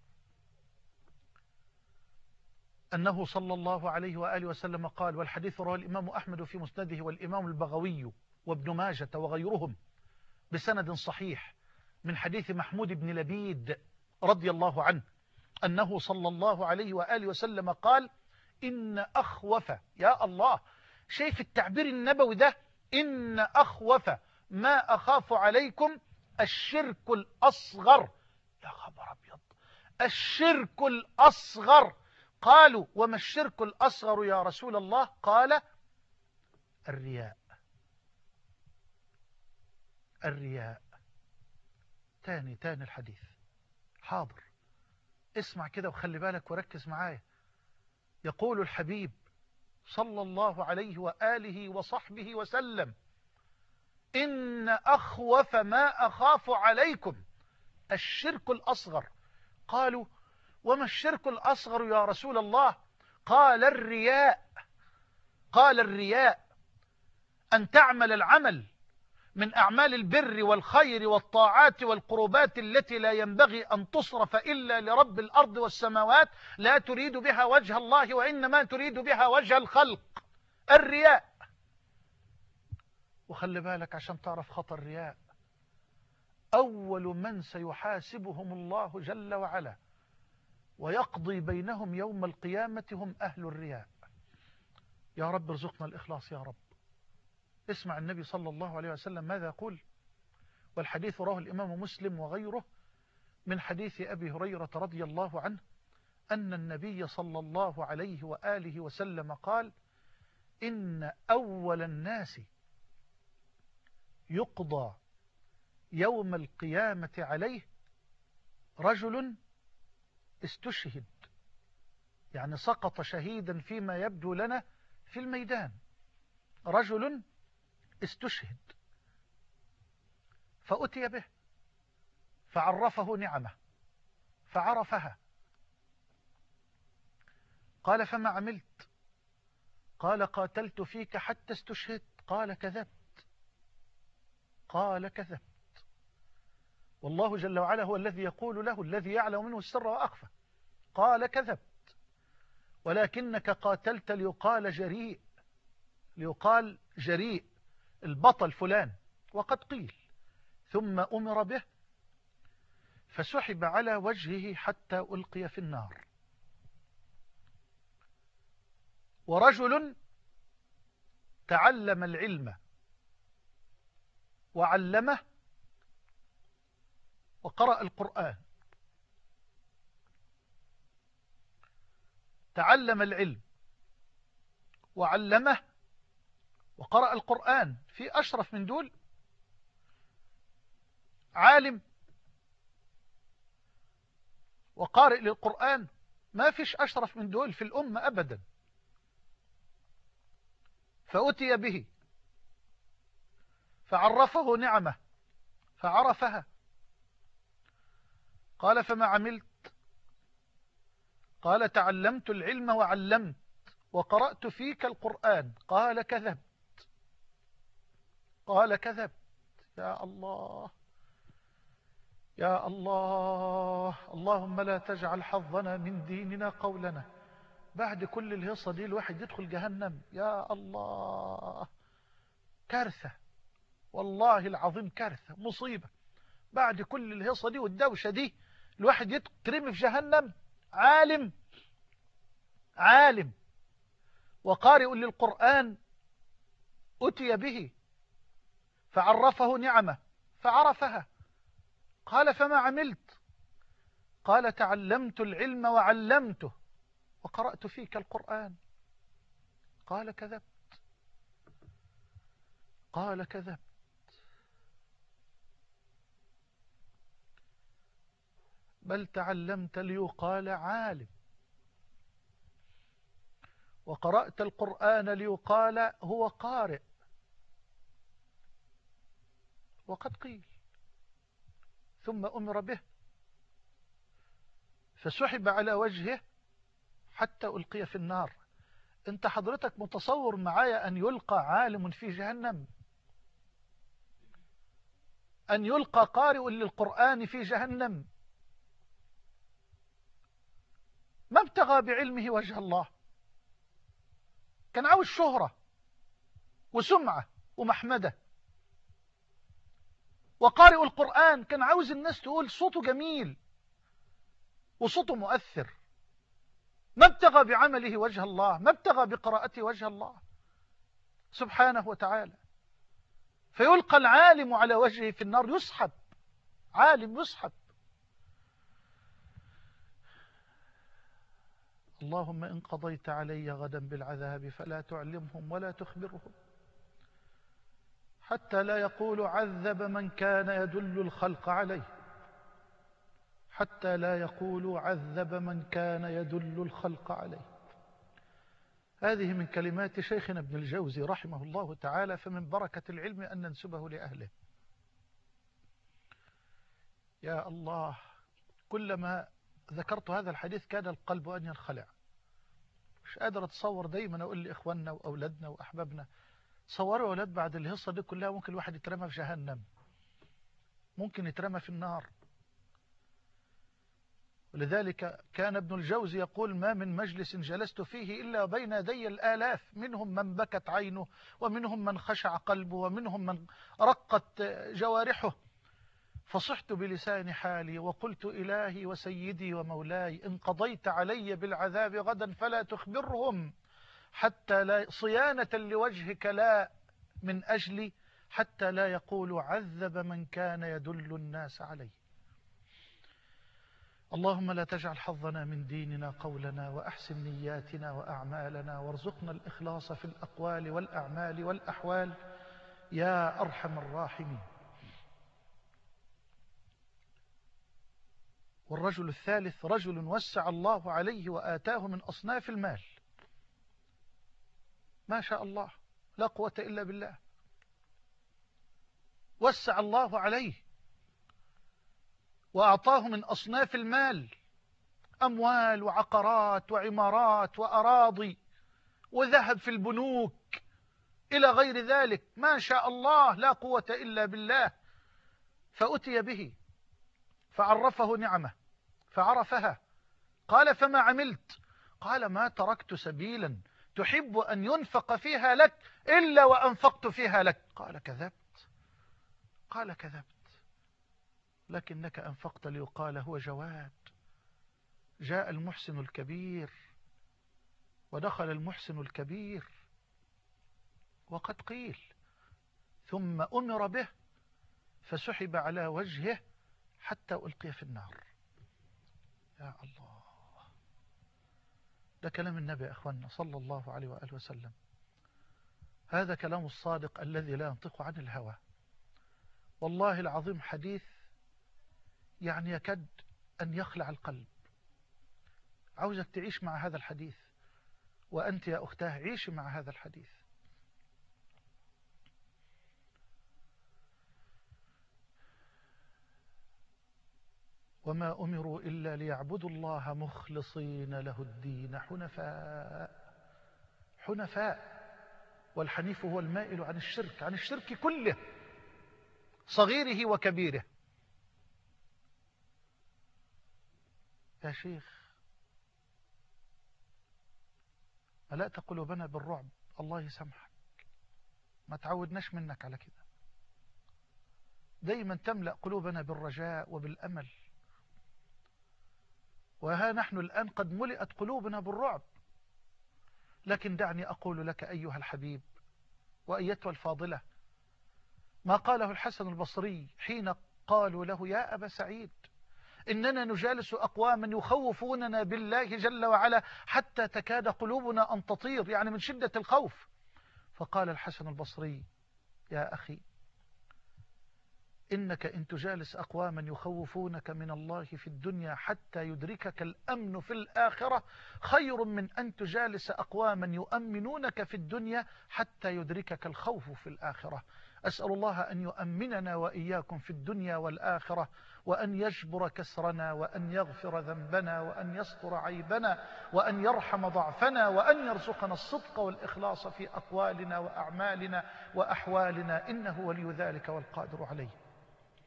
أنه صلى الله عليه وآله وسلم قال، والحديث رواه الإمام أحمد في مسنده والإمام البغوي وابن ماجة وغيرهم بسند صحيح من حديث محمود بن لبيد رضي الله عنه، أنه صلى الله عليه وآله وسلم قال: إن أخوف، يا الله، شايف التعبير النبوي ده، إن أخوف ما أخاف عليكم الشرك الأصغر. يا خبر أبيض، الشرك الأصغر. قالوا: وما الشرك الأصغر يا رسول الله؟ قال: الرياء. الرياء. تاني تاني الحديث، حاضر، اسمع كده وخلي بالك وركز معايا. يقول الحبيب صلى الله عليه وآله وصحبه وسلم: إن أخوف ما أخاف عليكم الشرك الأصغر. قالوا: وما الشرك الأصغر يا رسول الله؟ قال: الرياء. قال: الرياء أن تعمل العمل من أعمال البر والخير والطاعات والقربات التي لا ينبغي أن تصرف إلا لرب الأرض والسماوات، لا تريد بها وجه الله وإنما تريد بها وجه الخلق. الرياء. وخلي بالك عشان تعرف خطر الرياء، أول من سيحاسبهم الله جل وعلا ويقضي بينهم يوم القيامة هم أهل الرياء. يا رب ارزقنا الإخلاص يا رب. اسمع النبي صلى الله عليه وسلم ماذا يقول، والحديث رواه الإمام مسلم وغيره من حديث أبي هريرة رضي الله عنه أن النبي صلى الله عليه وآله وسلم قال: إن أول الناس يقضى يوم القيامة عليه رجل استشهد، يعني سقط شهيدا فيما يبدو لنا في الميدان، رجل استشهد، فأتي به فعرفه نعمه فعرفها. قال: فما عملت؟ قال: قاتلت فيك حتى استشهدت. قال: كذبت. قال: كذبت. والله جل وعلا هو الذي يقول له الذي يعلم منه السر وأخفى. قال: كذبت، ولكنك قاتلت ليقال جريء، ليقال جريء البطل فلان، وقد قيل. ثم أمر به فسحب على وجهه حتى ألقي في النار. ورجل تعلم العلم وعلمه وقرأ القرآن. تعلم العلم وعلمه وقرأ القرآن، في أشرف من دول؟ عالم وقارئ للقرآن، ما فيش أشرف من دول في الأمة أبدا. فأتي به فعرفه نعمه فعرفها. قال: فما عملت؟ قال: تعلمت العلم وعلمت وقرأت فيك القرآن. قال: كذبت. قال: كذبت. يا الله يا الله، اللهم لا تجعل حظنا من ديننا قولنا. بعد كل الهصة دي الواحد يدخل جهنم؟ يا الله، كارثة والله العظيم، كارثة، مصيبة. بعد كل الهصة دي والدوشة دي الواحد يترمي في جهنم. عالم عالم وقارئ للقرآن أتي به فعرفه نعمه فعرفها. قال: فما عملت؟ قال: تعلمت العلم وعلمته وقرأت فيك القرآن. قال: كذبت. قال: كذبت. بل تعلمت ليقال عالم وقرأت القرآن ليقال هو قارئ، وقد قيل. ثم أمر به فسحب على وجهه حتى ألقي في النار. انت حضرتك متصور معايا أن يلقى عالم في جهنم؟ أن يلقى قارئ للقرآن في جهنم ما ابتغى بعلمه وجه الله، كان عاوز شهرة وسمعة ومحمدة. وقارئ القرآن كان عاوز الناس تقول صوته جميل وصوته مؤثر، ما ابتغى بعمله وجه الله، ما ابتغى بقراءته وجه الله سبحانه وتعالى. فيلقى العالم على وجهه في النار، يسحب، عالم يسحب. اللهم إن قضيت علي غدا بالعذاب فلا تعلمهم ولا تخبرهم، حتى لا يقول عذب من كان يدل الخلق عليه، حتى لا يقول عذب من كان يدل الخلق عليه. هذه من كلمات شيخنا ابن الجوزي رحمه الله تعالى، فمن بركة العلم أن ننسبه لأهله. يا الله، كلما ذكرت هذا الحديث كاد القلب أن ينخلع. مش قادر أتصور، دايما أقول لإخواننا وأولادنا وأحبابنا، تصوروا أولاد بعد الهصة دي كلها ممكن الواحد يترمى في جهنم، ممكن يترمى في النار. ولذلك كان ابن الجوزي يقول: ما من مجلس جلست فيه إلا بين يدي الآلاف، منهم من بكت عينه، ومنهم من خشع قلبه، ومنهم من رقت جوارحه. فصحت بلسان حالي وقلت: إلهي وسيدي ومولاي، إن قضيت علي بالعذاب غدا فلا تخبرهم، حتى لا صيانة لوجهك لا من أجلي، حتى لا يقول عذب من كان يدل الناس عليه. اللهم لا تجعل حظنا من ديننا قولنا، وأحسن نياتنا وأعمالنا، وارزقنا الإخلاص في الأقوال والأعمال والأحوال يا أرحم الراحمين. والرجل الثالث رجل وسع الله عليه وآتاه من أصناف المال، ما شاء الله لا قوة إلا بالله، وسع الله عليه وأعطاه من أصناف المال، أموال وعقارات وعمارات وأراضي وذهب في البنوك إلى غير ذلك، ما شاء الله لا قوة إلا بالله. فأتي به فعرفه نعمه فعرفها، قال: فما عملت؟ قال: ما تركت سبيلا تحب أن ينفق فيها لك إلا وأنفقت فيها لك. قال: كذبت. قال: كذبت، لكنك أنفقت ليقال هو جواد. جاء المحسن الكبير ودخل المحسن الكبير، وقد قيل ثم أمر به فسحب على وجهه حتى ألقي في النار. يا الله، ده كلام النبي يا أخوانا صلى الله عليه وآله وسلم. هذا كلام الصادق الذي لا ينطق عن الهوى. والله العظيم حديث يعني يكاد أن يخلع القلب. عاوزك تعيش مع هذا الحديث، وأنت يا أختاه عيشي مع هذا الحديث. وما أمروا إلا ليعبدوا الله مخلصين له الدين حنفاء. حنفاء، والحنيف هو المائل عن الشرك، عن الشرك كله صغيره وكبيره. يا شيخ، ملأت قلوبنا بالرعب، الله يسامحك، ما تعودناش منك على كده. دايما تملأ قلوبنا بالرجاء وبالأمل، وها نحن الآن قد ملئت قلوبنا بالرعب. لكن دعني أقول لك أيها الحبيب وأيتها الفاضلة ما قاله الحسن البصري حين قالوا له: يا أبا سعيد، إننا نجالس أقواما يخوفوننا بالله جل وعلا حتى تكاد قلوبنا أن تطير، يعني من شدة الخوف. فقال الحسن البصري: يا أخي، إنك إن تجالس أقواما يخوفونك من الله في الدنيا حتى يدركك الأمن في الآخرة خير من أن تجالس أقواما يؤمنونك في الدنيا حتى يدركك الخوف في الآخرة. أسأل الله أن يؤمننا وإياكم في الدنيا والآخرة، وأن يجبر كسرنا، وأن يغفر ذنبنا، وأن يستر عيبنا، وأن يرحم ضعفنا، وأن يرزقنا الصدق والإخلاص في أقوالنا وأعمالنا وأحوالنا، إنه ولي ذلك والقادر عليه.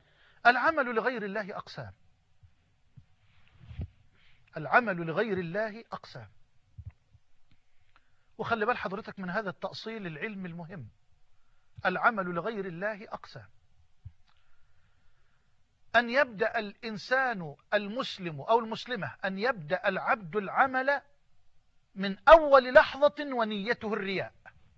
العمل لغير الله أقسام، العمل لغير الله أقسام. وخلي بال حضرتك من هذا التأصيل العلمي المهم، العمل لغير الله أقسام. أن يبدأ الإنسان المسلم أو المسلمة، أن يبدأ العبد العمل من أول لحظة ونيته الرياء،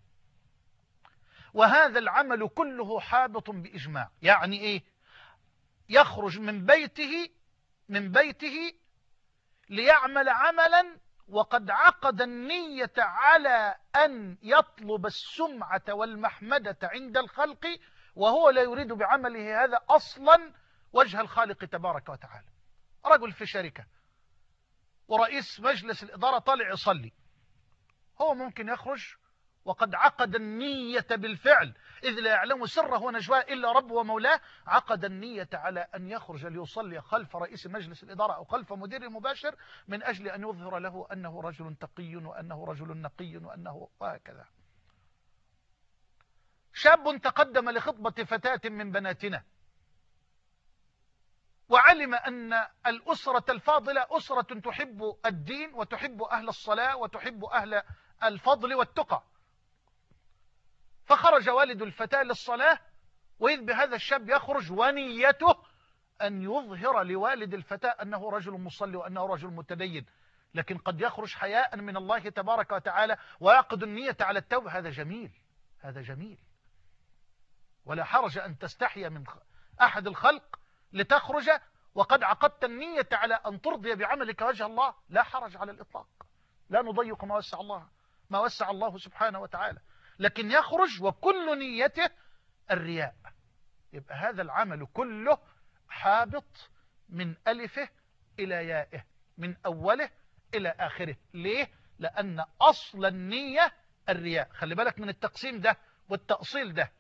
وهذا العمل كله حابط بإجماع. يعني إيه؟ يخرج من بيته من بيته ليعمل عملا وقد عقد النية على أن يطلب السمعة والمحمدة عند الخلق، وهو لا يريد بعمله هذا أصلا وجه الخالق تبارك وتعالى. رجل في شركة ورئيس مجلس الإدارة طالع يصلي، هو ممكن يخرج وقد عقد النية بالفعل، إذ لا يعلم سره ونجواه إلا رب ومولاه. عقد النية على أن يخرج ليصلي خلف رئيس مجلس الإدارة أو خلف مدير المباشر من أجل أن يظهر له أنه رجل تقي وأنه رجل نقي وأنه وهكذا. شاب تقدم لخطبة فتاة من بناتنا، وعلم أن الأسرة الفاضلة أسرة تحب الدين وتحب أهل الصلاة وتحب أهل الفضل والتقى، فخرج والد الفتاة للصلاة، وإذ بهذا الشاب يخرج ونيته أن يظهر لوالد الفتاة أنه رجل مصلي وأنه رجل متدين، لكن قد يخرج حياء من الله تبارك وتعالى ويعقد النية على التوبة. هذا جميل، هذا جميل، ولا حرج أن تستحي من أحد الخلق لتخرج وقد عقدت النية على أن ترضي بعملك وجه الله، لا حرج على الإطلاق، لا نضيق ما وسع الله ما وسع الله سبحانه وتعالى، لكن يخرج وكل نيته الرياء. يبقى هذا العمل كله حابط من ألفه إلى يائه، من أوله إلى آخره. ليه؟ لأن أصل النية الرياء. خلي بالك من التقسيم ده والتأصيل ده.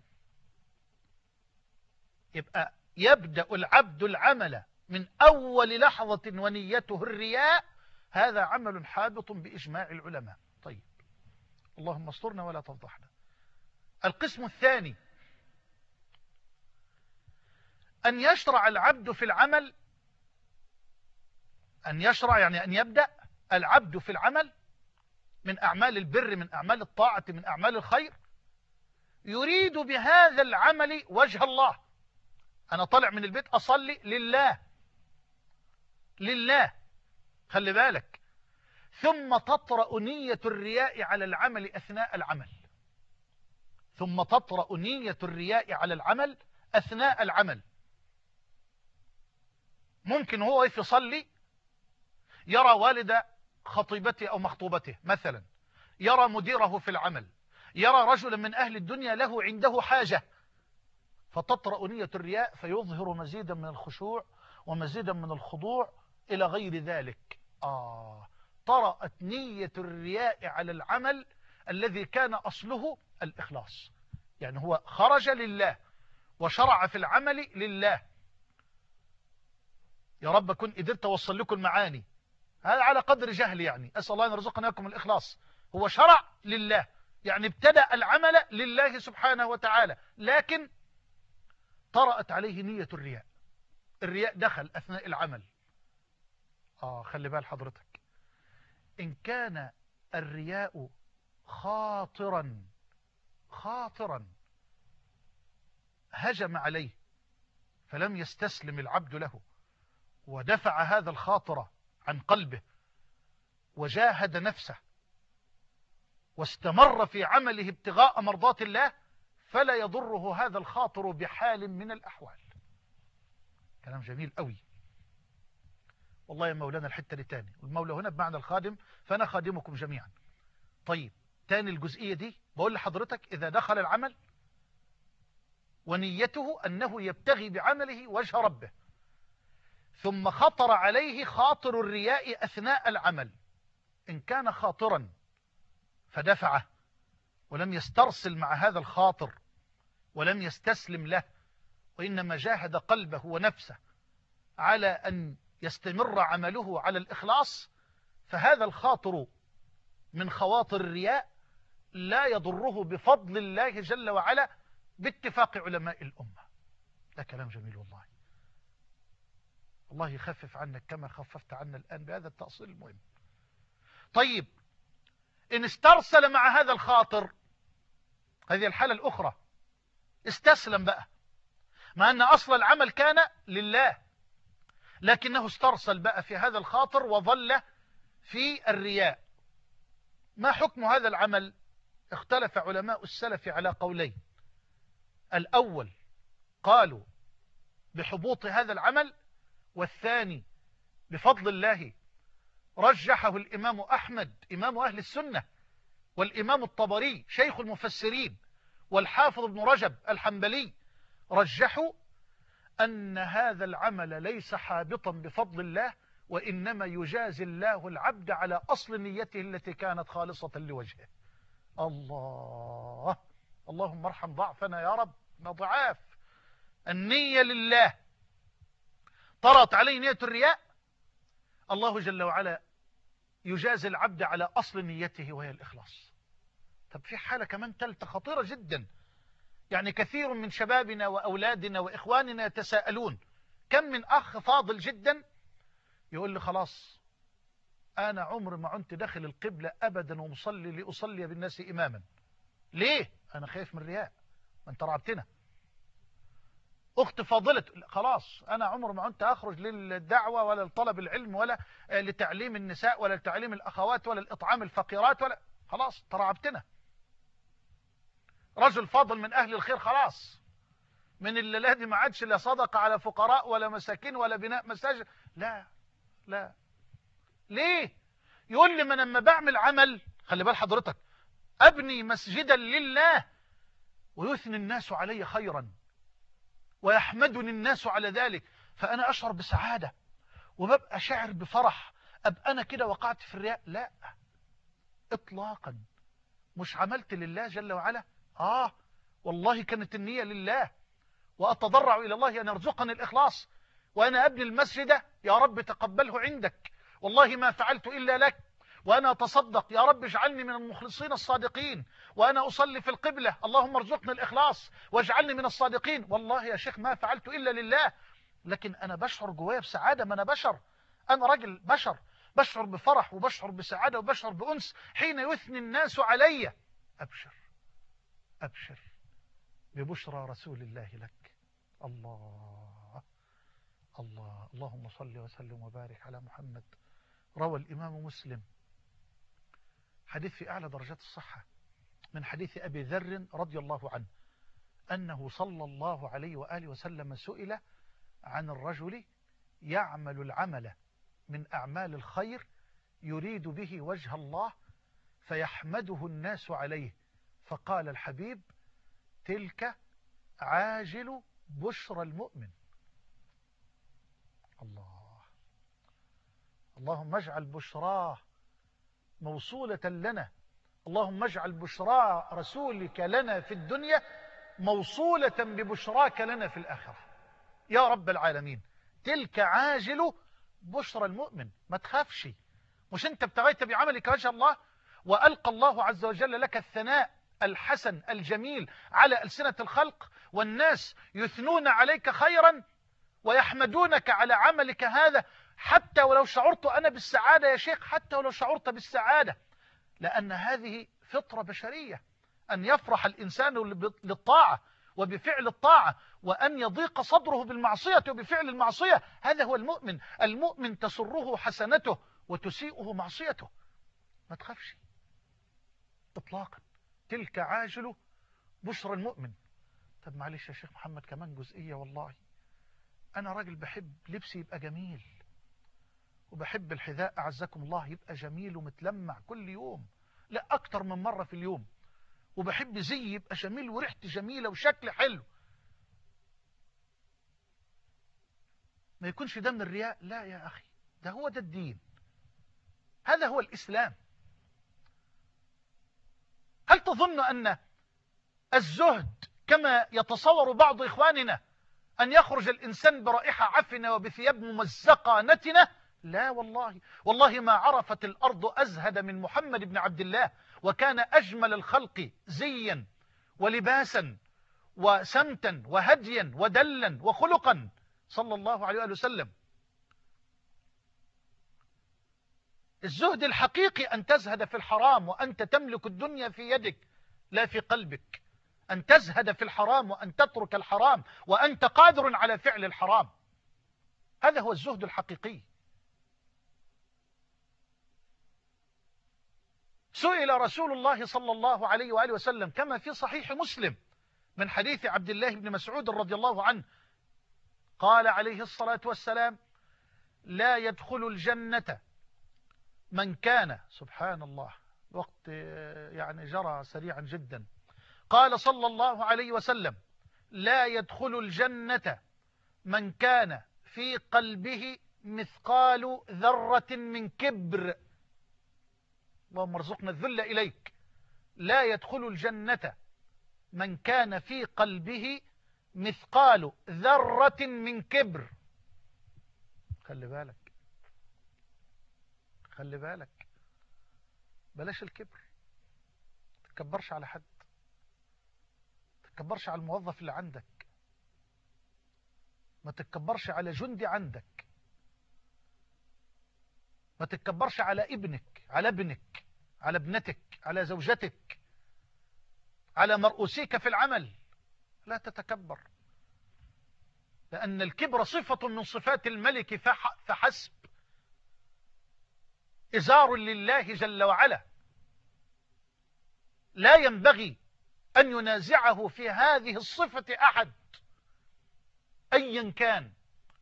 يبقى يبدأ العبد العمل من أول لحظة ونيته الرياء، هذا عمل حابط بإجماع العلماء. طيب، اللهم استرنا ولا تفضحنا. القسم الثاني، أن يشرع العبد في العمل، أن يشرع يعني أن يبدأ العبد في العمل من أعمال البر، من أعمال الطاعة، من أعمال الخير، يريد بهذا العمل وجه الله. أنا طالع من البيت أصلي لله لله، خلي بالك. ثم تطرأ نية الرياء على العمل أثناء العمل، ثم تطرأ نية الرياء على العمل أثناء العمل. ممكن هو يصلي يرى والد خطيبته أو مخطوبته مثلا، يرى مديره في العمل، يرى رجلا من أهل الدنيا له عنده حاجة، فتطرأ نية الرياء فيظهر مزيدا من الخشوع ومزيدا من الخضوع إلى غير ذلك. آه طرأت نية الرياء على العمل الذي كان أصله الإخلاص، يعني هو خرج لله وشرع في العمل لله. يا رب كن قدرت أوصل لكم المعاني، هذا على قدر جهل، يعني أسأل الله أن يرزقنا لكم الإخلاص. هو شرع لله، يعني ابتدأ العمل لله سبحانه وتعالى، لكن طرأت عليه نية الرياء، الرياء دخل أثناء العمل. آه خلي بال حضرتك، إن كان الرياء خاطرا خاطرا هجم عليه فلم يستسلم العبد له ودفع هذا الخاطر عن قلبه وجاهد نفسه واستمر في عمله ابتغاء مرضات الله، فلا يضره هذا الخاطر بحال من الأحوال. كلام جميل قوي والله يا مولانا. الحتة دي تاني، والمولى هنا بمعنى الخادم، فأنا خادمكم جميعا. طيب، تاني الجزئية دي بقول لحضرتك، إذا دخل العمل ونيته أنه يبتغي بعمله وجه ربه، ثم خطر عليه خاطر الرياء أثناء العمل، إن كان خاطرا فدفعه ولم يسترسل مع هذا الخاطر ولم يستسلم له، وإنما جاهد قلبه ونفسه على أن يستمر عمله على الإخلاص، فهذا الخاطر من خواطر الرياء لا يضره بفضل الله جل وعلا باتفاق علماء الأمة. ده كلام جميل والله. الله يخفف عنك كما خففت عنا الآن بهذا التأصيل المهم. طيب إن استرسل مع هذا الخاطر، هذه الحالة الأخرى، استسلم بقى، مع أن أصل العمل كان لله، لكنه استرسل بقى في هذا الخاطر وظل في الرياء. ما حكم هذا العمل؟ اختلف علماء السلف على قولين. الأول قالوا بحبوط هذا العمل، والثاني بفضل الله. رجحه الإمام أحمد إمام أهل السنة، والإمام الطبري شيخ المفسرين، والحافظ ابن رجب الحنبلي، رجحوا أن هذا العمل ليس حابطا بفضل الله، وإنما يجازي الله العبد على أصل نيته التي كانت خالصة لوجهه. الله، اللهم ارحم ضعفنا يا رب، ضعاف. النية لله، طرأت عليه نية الرياء، الله جل وعلا يجازي العبد على أصل نيته وهي الإخلاص. طب في حالة كمان ثالثة خطيرة جدا، يعني كثير من شبابنا وأولادنا وإخواننا يتساءلون. كم من أخ فاضل جدا يقول لي خلاص أنا عمر ما كنت داخل القبلة أبدا ومصلي لأصلي بالناس إماما. ليه؟ أنا خايف من الرياء، ما أنت رعبتنا. أخت فاضلة خلاص أنا عمر ما كنت أخرج للدعوة ولا لطلب العلم ولا لتعليم النساء ولا لتعليم الأخوات ولا لإطعام الفقيرات ولا، خلاص ترعبتنا. رجل فاضل من أهل الخير خلاص من الليلة دي ما عادش لا صدقة على فقراء ولا مساكين ولا بناء مساجد. لا لا، ليه؟ يقول لي ما أنا لما بعمل عمل، خلي بال حضرتك، أبني مسجدا لله ويثني الناس علي خيرا ويحمدني الناس على ذلك، فأنا أشعر بسعادة وببقى شاعر بفرح، أبقى أنا كده وقعت في الرياء؟ لا إطلاقا. مش عملت لله جل وعلا؟ آه والله كانت النية لله، وأتضرع إلى الله أن يرزقني الإخلاص، وأنا أبني المسجد يا رب تقبله عندك، والله ما فعلت إلا لك، وأنا أتصدق يا رب اجعلني من المخلصين الصادقين، وأنا أصلي في القبلة اللهم ارزقني الإخلاص واجعلني من الصادقين، والله يا شيخ ما فعلت إلا لله، لكن أنا بشعر جوايا بسعادة، ما أنا بشر، أنا راجل بشر، بشعر بفرح وبشعر بسعادة وبشعر بأنس حين يثني الناس علي. أبشر أبشر ببشرى رسول الله لك. الله الله اللهم صل وسلم وبارك على محمد. روى الإمام مسلم حديث في أعلى درجات الصحة من حديث أبي ذر رضي الله عنه أنه صلى الله عليه وآله وسلم سئل عن الرجل يعمل العمل من أعمال الخير يريد به وجه الله فيحمده الناس عليه، فقال الحبيب تلك عاجل بشرى المؤمن. الله، اللهم اجعل بشراه موصولة لنا، اللهم اجعل بشرى رسولك لنا في الدنيا موصولة ببشراك لنا في الآخرة يا رب العالمين. تلك عاجل بشرى المؤمن. ما تخافش، مش انت ابتغيت بعملك وجه الله وألقى الله عز وجل لك الثناء الحسن الجميل على ألسنة الخلق، والناس يثنون عليك خيرا ويحمدونك على عملك هذا، حتى ولو شعرت أنا بالسعادة يا شيخ، حتى ولو شعرت بالسعادة، لأن هذه فطرة بشرية، أن يفرح الإنسان للطاعة وبفعل الطاعة، وأن يضيق صدره بالمعصية وبفعل المعصية. هذا هو المؤمن. المؤمن تسره حسنته وتسيئه معصيته. ما تخافش إطلاقا. تلك عاجل بشرى المؤمن. طب معلش يا شيخ محمد كمان جزئية، والله أنا راجل بحب لبسي يبقى جميل، وبحب الحذاء أعزكم الله يبقى جميل ومتلمع كل يوم، لا أكتر من مرة في اليوم، وبحب زي يبقى جميل وريحتي جميلة وشكل حلو. ما يكونش ده من الرياء؟ لا يا أخي، ده هو ده الدين، هذا هو الإسلام. هل تظن أن الزهد كما يتصور بعض إخواننا أن يخرج الإنسان برائحة عفنة وبثياب ممزقة نتنة؟ لا والله، والله ما عرفت الأرض أزهد من محمد بن عبد الله، وكان أجمل الخلق زيا ولباسا وسمتا وهديا ودلا وخلقا صلى الله عليه وآله وسلم. الزهد الحقيقي أن تزهد في الحرام وأنت تملك الدنيا في يدك لا في قلبك، أن تزهد في الحرام وأن تترك الحرام وأنت قادر على فعل الحرام. هذا هو الزهد الحقيقي. سئل رسول الله صلى الله عليه وآله وسلم كما في صحيح مسلم من حديث عبد الله بن مسعود رضي الله عنه، قال عليه الصلاة والسلام: لا يدخل الجنة من كان، سبحان الله الوقت يعني جرى سريعا جدا، قال صلى الله عليه وسلم: لا يدخل الجنة من كان في قلبه مثقال ذرة من كبر. اللهم ارزقنا الذل إليك. لا يدخل الجنة من كان في قلبه مثقال ذرة من كبر. خلي بالك، خلي بالك، بلاش الكبر. ما تتكبرش على حد، ما تتكبرش على الموظف اللي عندك، ما تتكبرش على جندي عندك، ما تتكبرش على ابنك، على ابنك، على ابنتك، على زوجتك، على مرؤوسيك في العمل. لا تتكبر، لأن الكبر صفة من صفات الملك فحسب، إزار لله جل وعلا، لا ينبغي أن ينازعه في هذه الصفة أحد أيا كان.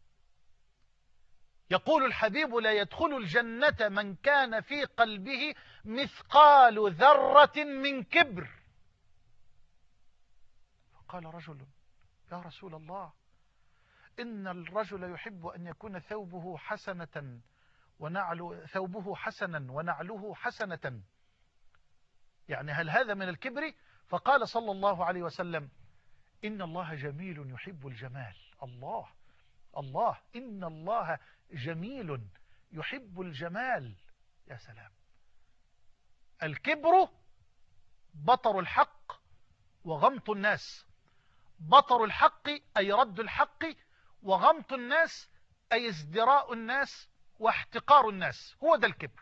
يقول الحبيب: لا يدخل الجنة من كان في قلبه مثقال ذرة من كبر. فقال رجل: يا رسول الله، إن الرجل يحب أن يكون ثوبه حسنة ونعل ثوبه حسنا ونعله حسنة، يعني هل هذا من الكبر؟ فقال صلى الله عليه وسلم: إن الله جميل يحب الجمال. الله الله إن الله جميل يحب الجمال. يا سلام. الكبر بطر الحق وغمط الناس. بطر الحق أي رد الحق، وغمط الناس أي ازدراء الناس واحتقار الناس. هو ده الكبر.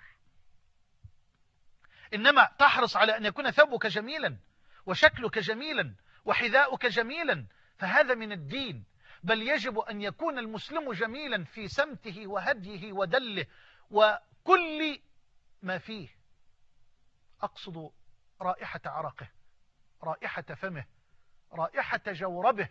إنما تحرص على أن يكون ثوبك جميلا وشكلك جميلا وحذاؤك جميلا، فهذا من الدين. بل يجب أن يكون المسلم جميلا في سمته وهديه ودله وكل ما فيه. أقصد رائحة عرقه، رائحة فمه، رائحة جوربه.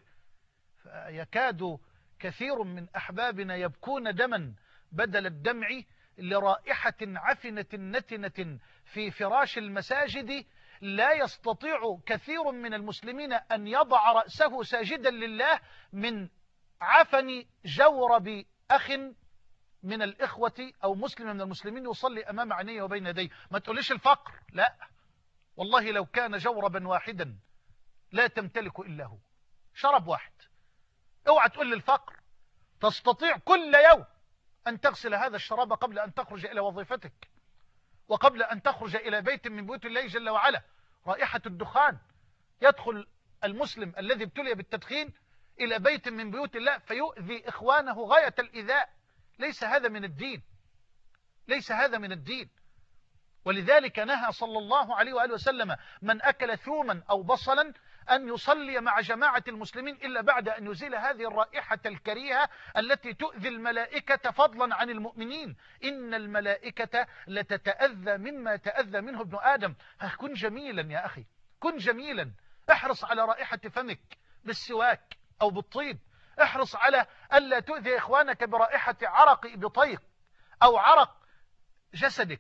يكاد كثير من أحبابنا يبكون دما بدل الدمع لرائحة عفنة نتنة في فراش المساجد. لا يستطيع كثير من المسلمين أن يضع رأسه ساجدا لله من عفن جورب أخ من الإخوة أو مسلم من المسلمين يصلي أمام عينيه وبين يديه. ما تقوليش الفقر، لا والله، لو كان جوربا واحدا لا تمتلك إلا هو، شرب واحد. اوعى تقول لي الفقر. تستطيع كل يوم أن تغسل هذا الشراب قبل أن تخرج إلى وظيفتك وقبل أن تخرج إلى بيت من بيوت الله جل وعلا. رائحة الدخان، يدخل المسلم الذي ابتلي بالتدخين إلى بيت من بيوت الله فيؤذي إخوانه غاية الإيذاء. ليس هذا من الدين، ليس هذا من الدين. ولذلك نهى صلى الله عليه وآله وسلم من أكل ثوما أو بصلا أن يصلي مع جماعة المسلمين إلا بعد أن يزيل هذه الرائحة الكريهة التي تؤذي الملائكة فضلا عن المؤمنين. إن الملائكة لتتأذى مما يتأذى منه ابن آدم. كن جميلا يا أخي، كن جميلا. احرص على رائحة فمك بالسواك أو بالطيب. احرص على ألا تؤذي إخوانك برائحة عرق بطيق أو عرق جسدك.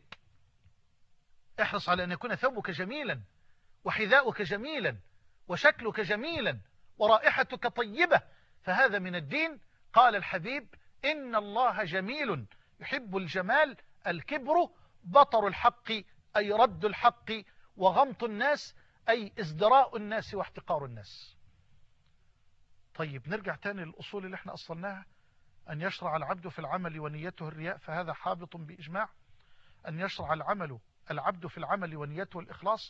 احرص على أن يكون ثوبك جميلا وحذاؤك جميلا وشكلك جميلا ورائحتك طيبة، فهذا من الدين. قال الحبيب: إن الله جميل يحب الجمال. الكبر بطر الحق أي رد الحق، وغمط الناس أي ازدراء الناس واحتقار الناس. طيب نرجع تاني للأصول اللي احنا أصلناها. أن يشرع العبد في العمل ونيته الرياء فهذا حابط بإجماع. أن يشرع العمل العبد في العمل ونيته الإخلاص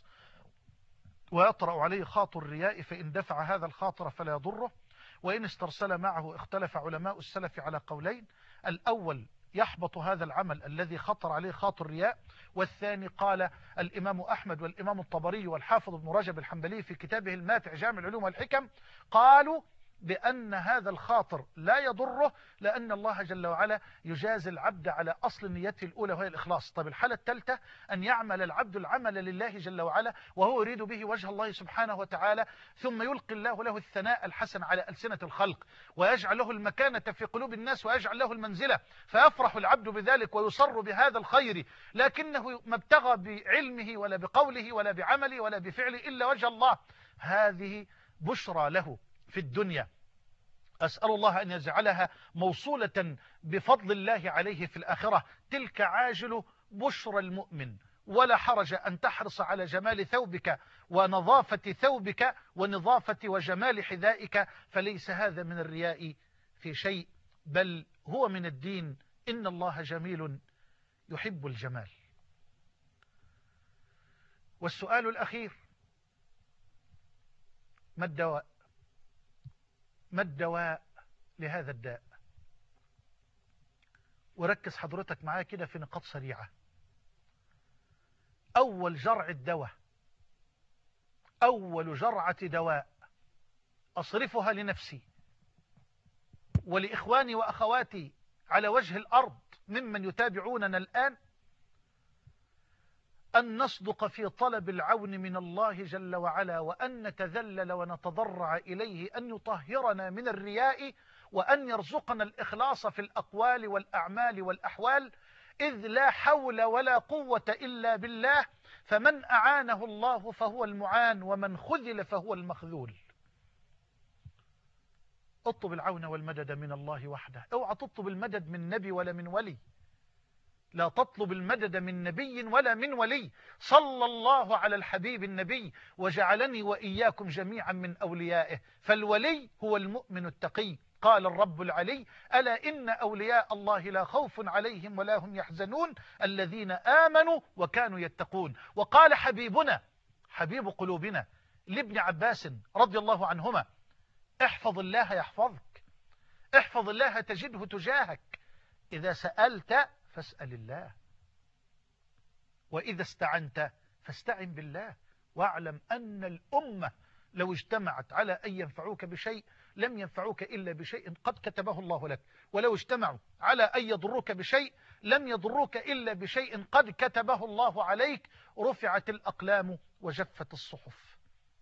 ويطرأ عليه خاطر الرياء، فإن دفع هذا الخاطر فلا يضره، وإن استرسل معه. اختلف علماء السلف على قولين. الأول يحبط هذا العمل الذي خطر عليه خاطر الرياء. والثاني قال الإمام أحمد والإمام الطبري والحافظ ابن رجب الحنبلي في كتابه الماتع جامع العلوم والحكم، قالوا بأن هذا الخاطر لا يضره، لأن الله جل وعلا يجازي العبد على أصل نيته الأولى وهي الإخلاص. طب الحالة الثالثة أن يعمل العبد العمل لله جل وعلا وهو يريد به وجه الله سبحانه وتعالى، ثم يلقي الله له الثناء الحسن على ألسنة الخلق، ويجعل له المكانة في قلوب الناس، ويجعل له المنزلة، فيفرح العبد بذلك ويصر بهذا الخير، لكنه ما ابتغى بعلمه ولا بقوله ولا بعمله ولا بفعله إلا وجه الله. هذه بشرى له في الدنيا، أسأل الله أن يجعلها موصولة بفضل الله عليه في الآخرة. تلك عاجل بشرى المؤمن، ولا حرج أن تحرص على جمال ثوبك ونظافة ثوبك ونظافة وجمال حذائك، فليس هذا من الرياء في شيء، بل هو من الدين. إن الله جميل يحب الجمال. والسؤال الأخير: ما الدواء؟ ما الدواء لهذا الداء؟ وركز حضرتك معايا كده في نقاط سريعة. أول جرعة دواء، أول جرعة دواء أصرفها لنفسي ولإخواني وأخواتي على وجه الأرض ممن يتابعوننا الآن، أن نصدق في طلب العون من الله جل وعلا، وأن نتذلل ونتضرع إليه أن يطهرنا من الرياء، وأن يرزقنا الإخلاص في الأقوال والأعمال والأحوال، إذ لا حول ولا قوة إلا بالله. فمن أعانه الله فهو المعان، ومن خذل فهو المخذول. اطلب العون والمدد من الله وحده، اوعى تطلب المدد من نبي ولا من ولي. لا تطلب المدد من نبي ولا من ولي. صلى الله على الحبيب النبي وجعلني وإياكم جميعا من أوليائه. فالولي هو المؤمن التقي. قال الرب العلي: ألا إن أولياء الله لا خوف عليهم ولا هم يحزنون الذين آمنوا وكانوا يتقون. وقال حبيبنا حبيب قلوبنا لابن عباس رضي الله عنهما: احفظ الله يحفظك، احفظ الله تجده تجاهك، إذا سألت فاسأل الله، وإذا استعنت فاستعن بالله، واعلم أن الأمة لو اجتمعت على أن ينفعوك بشيء لم ينفعوك إلا بشيء قد كتبه الله لك، ولو اجتمعوا على أن يضروك بشيء لم يضروك إلا بشيء قد كتبه الله عليك. رفعت الأقلام وجفت الصحف.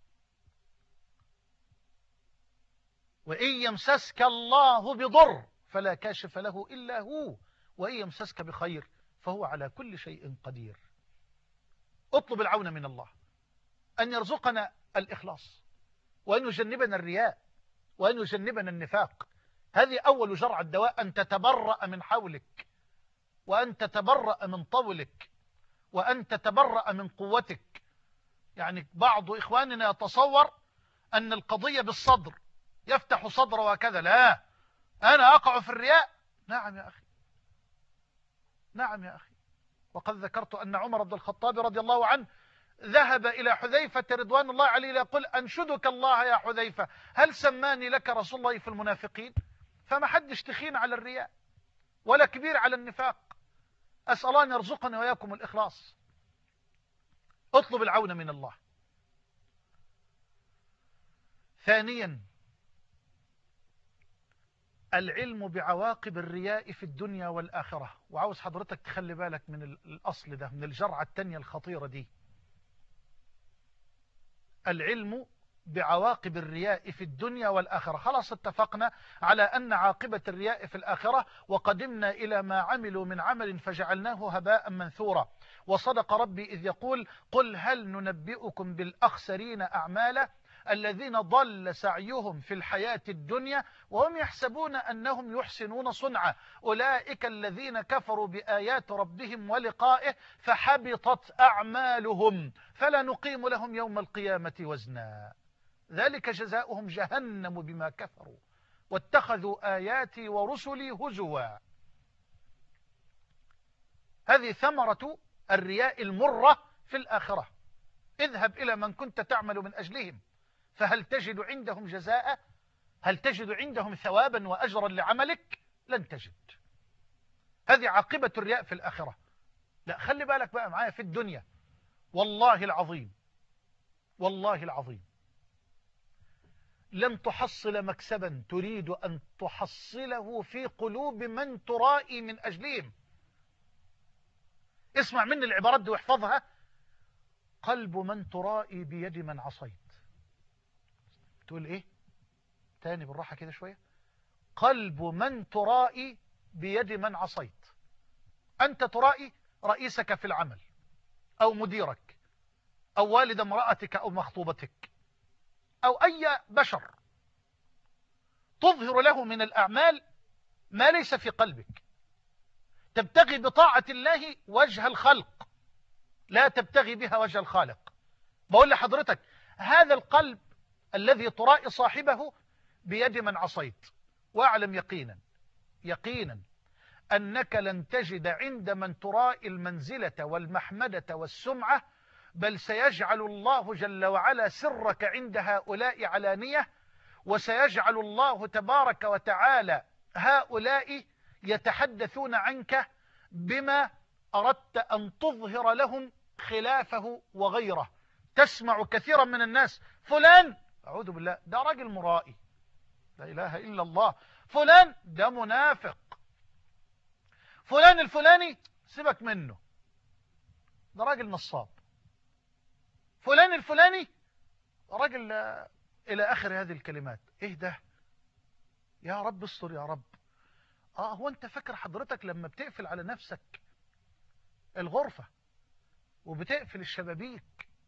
وإن يمسسك الله بضر فلا كاشف له إلا هو، وإن يمسسك بخير فهو على كل شيء قدير. اطلب العون من الله أن يرزقنا الإخلاص، وأن يجنبنا الرياء، وأن يجنبنا النفاق. هذه أول جرعة دواء، أن تتبرأ من حولك، وأن تتبرأ من طولك، وأن تتبرأ من قوتك. يعني بعض إخواننا يتصور أن القضية بالصدر، يفتح صدره وكذا. لا، أنا أقع في الرياء. نعم يا أخي، نعم يا أخي. وقد ذكرت أن عمر بن الخطاب رضي الله عنه ذهب إلى حذيفة رضوان الله عليه يقول: أنشدك الله يا حذيفة، هل سماني لك رسول الله في المنافقين؟ فما حدش تخين على الرياء ولا كبير على النفاق. أسأل الله أن يرزقني وإياكم الإخلاص. اطلب العون من الله. ثانيا، العلم بعواقب الرياء في الدنيا والآخرة. وعاوز حضرتك تخلي بالك من الأصل ده، من الجرعة التانية الخطيرة دي. العلم بعواقب الرياء في الدنيا والآخرة. خلاص اتفقنا على أن عاقبة الرياء في الآخرة: وقدمنا إلى ما عملوا من عمل فجعلناه هباء منثورا. وصدق ربي إذ يقول: قل هل ننبئكم بالأخسرين أعمالا الذين ضل سعيهم في الحياة الدنيا وهم يحسبون أنهم يحسنون صنعا أولئك الذين كفروا بآيات ربهم ولقائه فحبطت أعمالهم فلا نقيم لهم يوم القيامة وزنا ذلك جزاؤهم جهنم بما كفروا واتخذوا آياتي ورسلي هزوا. هذه ثمرة الرياء المرة في الآخرة. اذهب إلى من كنت تعمل من أجلهم فهل تجد عندهم جزاء؟ هل تجد عندهم ثوابا وأجرا لعملك؟ لن تجد. هذه عاقبة الرياء في الآخرة. لا، خلي بالك بقى معايا في الدنيا. والله العظيم والله العظيم لن تحصل مكسبا تريد أن تحصله في قلوب من ترائي من أجلهم. اسمع مني العبارات دي واحفظها. قلب من ترائي بيد من عصيت. تقول ايه تاني بالراحة كده شوية؟ قلب من ترائي بيد من عصيت. أنت ترائي رئيسك في العمل أو مديرك أو والد امرأتك أو مخطوبتك أو أي بشر، تظهر له من الأعمال ما ليس في قلبك، تبتغي بطاعة الله وجه الخلق، لا تبتغي بها وجه الخالق. بقول لحضرتك هذا القلب الذي ترائي صاحبه بيد من عصيت، واعلم يقينا يقينا أنك لن تجد عند من ترائي المنزلة والمحمدة والسمعة، بل سيجعل الله جل وعلا سرك عند هؤلاء علانية، وسيجعل الله تبارك وتعالى هؤلاء يتحدثون عنك بما أردت أن تظهر لهم خلافه وغيره. تسمع كثيرا من الناس فلان، أعوذ بالله، ده راجل مرائي، لا إله إلا الله، فلان ده منافق، فلان الفلاني سيبك منه ده راجل نصاب، فلان الفلاني راجل، إلى آخر هذه الكلمات. إيه ده يا رب؟ استر يا رب. آه هو أنت فاكر حضرتك لما بتقفل على نفسك الغرفة وبتقفل الشبابيك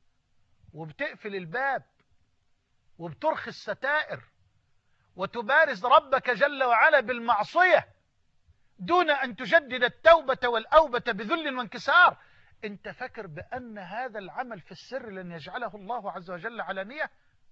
وبتقفل الباب وبترخي الستائر وتبارز ربك جل وعلا بالمعصية دون أن تجدد التوبة والأوبة بذل وانكسار، أنت فاكر بأن هذا العمل في السر لن يجعله الله عز وجل علانية؟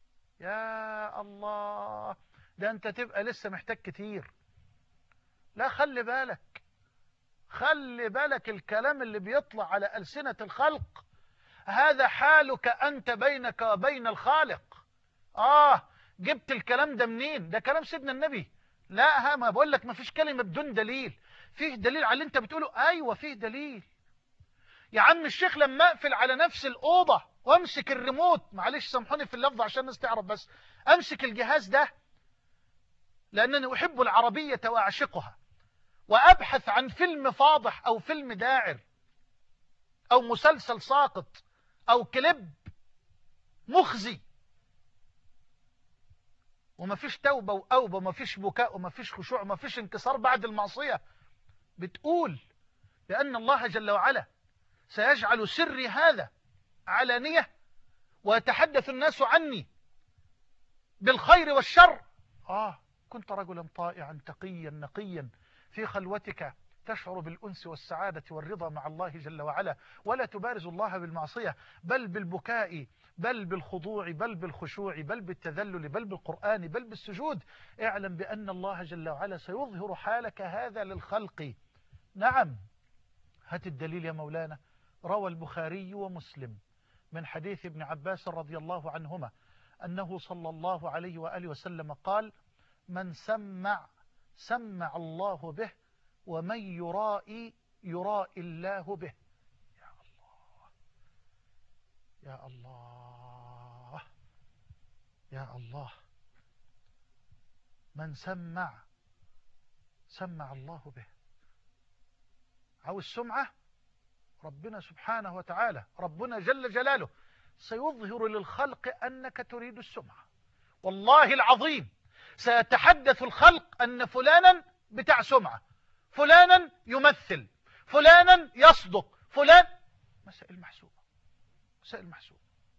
يا الله، ده أنت تبقى لسه محتاج كتير. لا، خلي بالك خلي بالك الكلام اللي بيطلع على ألسنة الخلق هذا حالك أنت بينك وبين الخالق. آه جبت الكلام ده منين؟ ده كلام سيدنا النبي. لا، ها ما بقول لك ما فيش كلمة بدون دليل. فيه دليل على اللي انت بتقوله. ايوه فيه دليل يا عم الشيخ. لما اقفل على نفس الأوضة وامسك الريموت، معلش سامحوني في اللفظ عشان الناس تعرف، بس امسك الجهاز ده لأنني أحب العربية وأعشقها، وأبحث عن فيلم فاضح أو فيلم داعر أو مسلسل ساقط أو كليب مخزي، وما فيش توبة وأوبة وما فيش بكاء وما فيش خشوع وما فيش انكسار بعد المعصية، بتقول بأن الله جل وعلا سيجعل سري هذا علانية ويتحدث الناس عني بالخير والشر. آه كنت رجلا طائعا تقيا نقيا في خلوتك تشعر بالأنس والسعادة والرضا مع الله جل وعلا، ولا تبارز الله بالمعصية، بل بالبكاء، بل بالخضوع، بل بالخشوع، بل بالتذلل، بل بالقرآن، بل بالسجود. اعلم بأن الله جل وعلا سيظهر حالك هذا للخلق. نعم، هات الدليل يا مولانا. روى البخاري ومسلم من حديث ابن عباس رضي الله عنهما أنه صلى الله عليه وآله وسلم قال: من سمع سمع الله به، ومن يرائي يرائي الله به. يا الله يا الله يا الله. من سمع سمع الله به. عاوز سمعة؟ ربنا سبحانه وتعالى، ربنا جل جلاله سيظهر للخلق أنك تريد السمعة. والله العظيم سيتحدث الخلق أن فلانا بتاع سمعة، فلانا يمثل، فلانا يصدق، فلان مسائل محسوبة، مسائل محسوبة.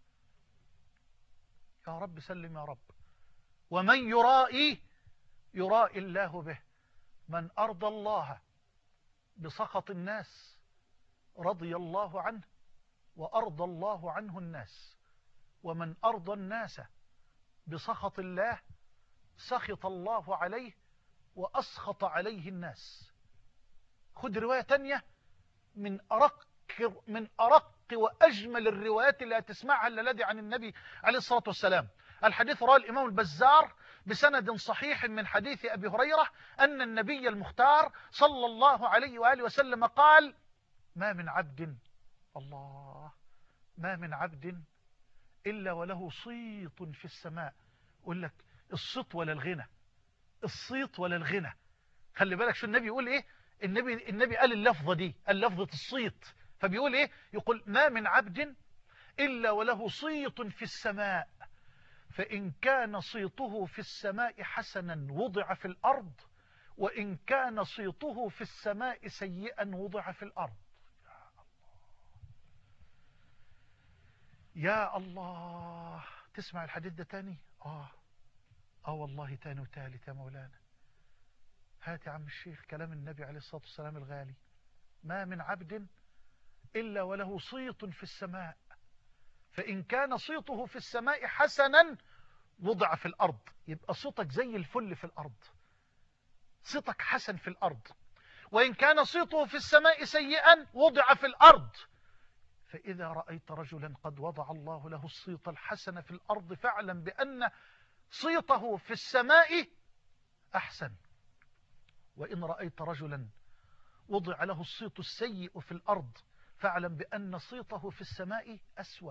يا رب سلم يا رب. ومن يرائي يرائي الله به. من أرضى الله بسخط الناس رضي الله عنه وأرضى الله عنه الناس، ومن أرضى الناس بسخط الله سخط الله عليه وأسخط عليه الناس. خد رواية تانية من أرق من أرق وأجمل الروايات اللي هتسمعها الذي عن النبي عليه الصلاة والسلام. الحديث رواه الإمام البزار بسند صحيح من حديث أبي هريرة أن النبي المختار صلى الله عليه وآله وسلم قال: ما من عبد الله ما من عبد إلا وله صيت في السماء. يقول لك الصيت ولا الغنى، الصيت ولا الغنى. خلي بالك شو النبي يقول ايه. النبي النبي قال اللفظة دي، اللفظة الصيت. فبيقول ايه؟ يقول: ما من عبد إلا وله صيت في السماء، فإن كان صيته في السماء حسنا وضع في الأرض، وإن كان صيته في السماء سيئا وضع في الأرض. يا الله. تسمع الحديث ده تاني؟ آه آه والله تاني وتالت يا مولانا. هات يا عم الشيخ كلام النبي عليه الصلاة والسلام الغالي: ما من عبد إلا وله صيت في السماء، فإن كان صيته في السماء حسنا وضع في الأرض. يبقى صوتك زي الفل في الأرض، صوتك حسن في الأرض. وإن كان صيته في السماء سيئا وضع في الأرض. فإذا رأيت رجلا قد وضع الله له الصيت الحسن في الأرض فاعلم بأن صيته في السماء أحسن. وإن رأيت رجلا وضع له الصيت السيء في الأرض فاعلم بأن صيته في السماء أسوأ.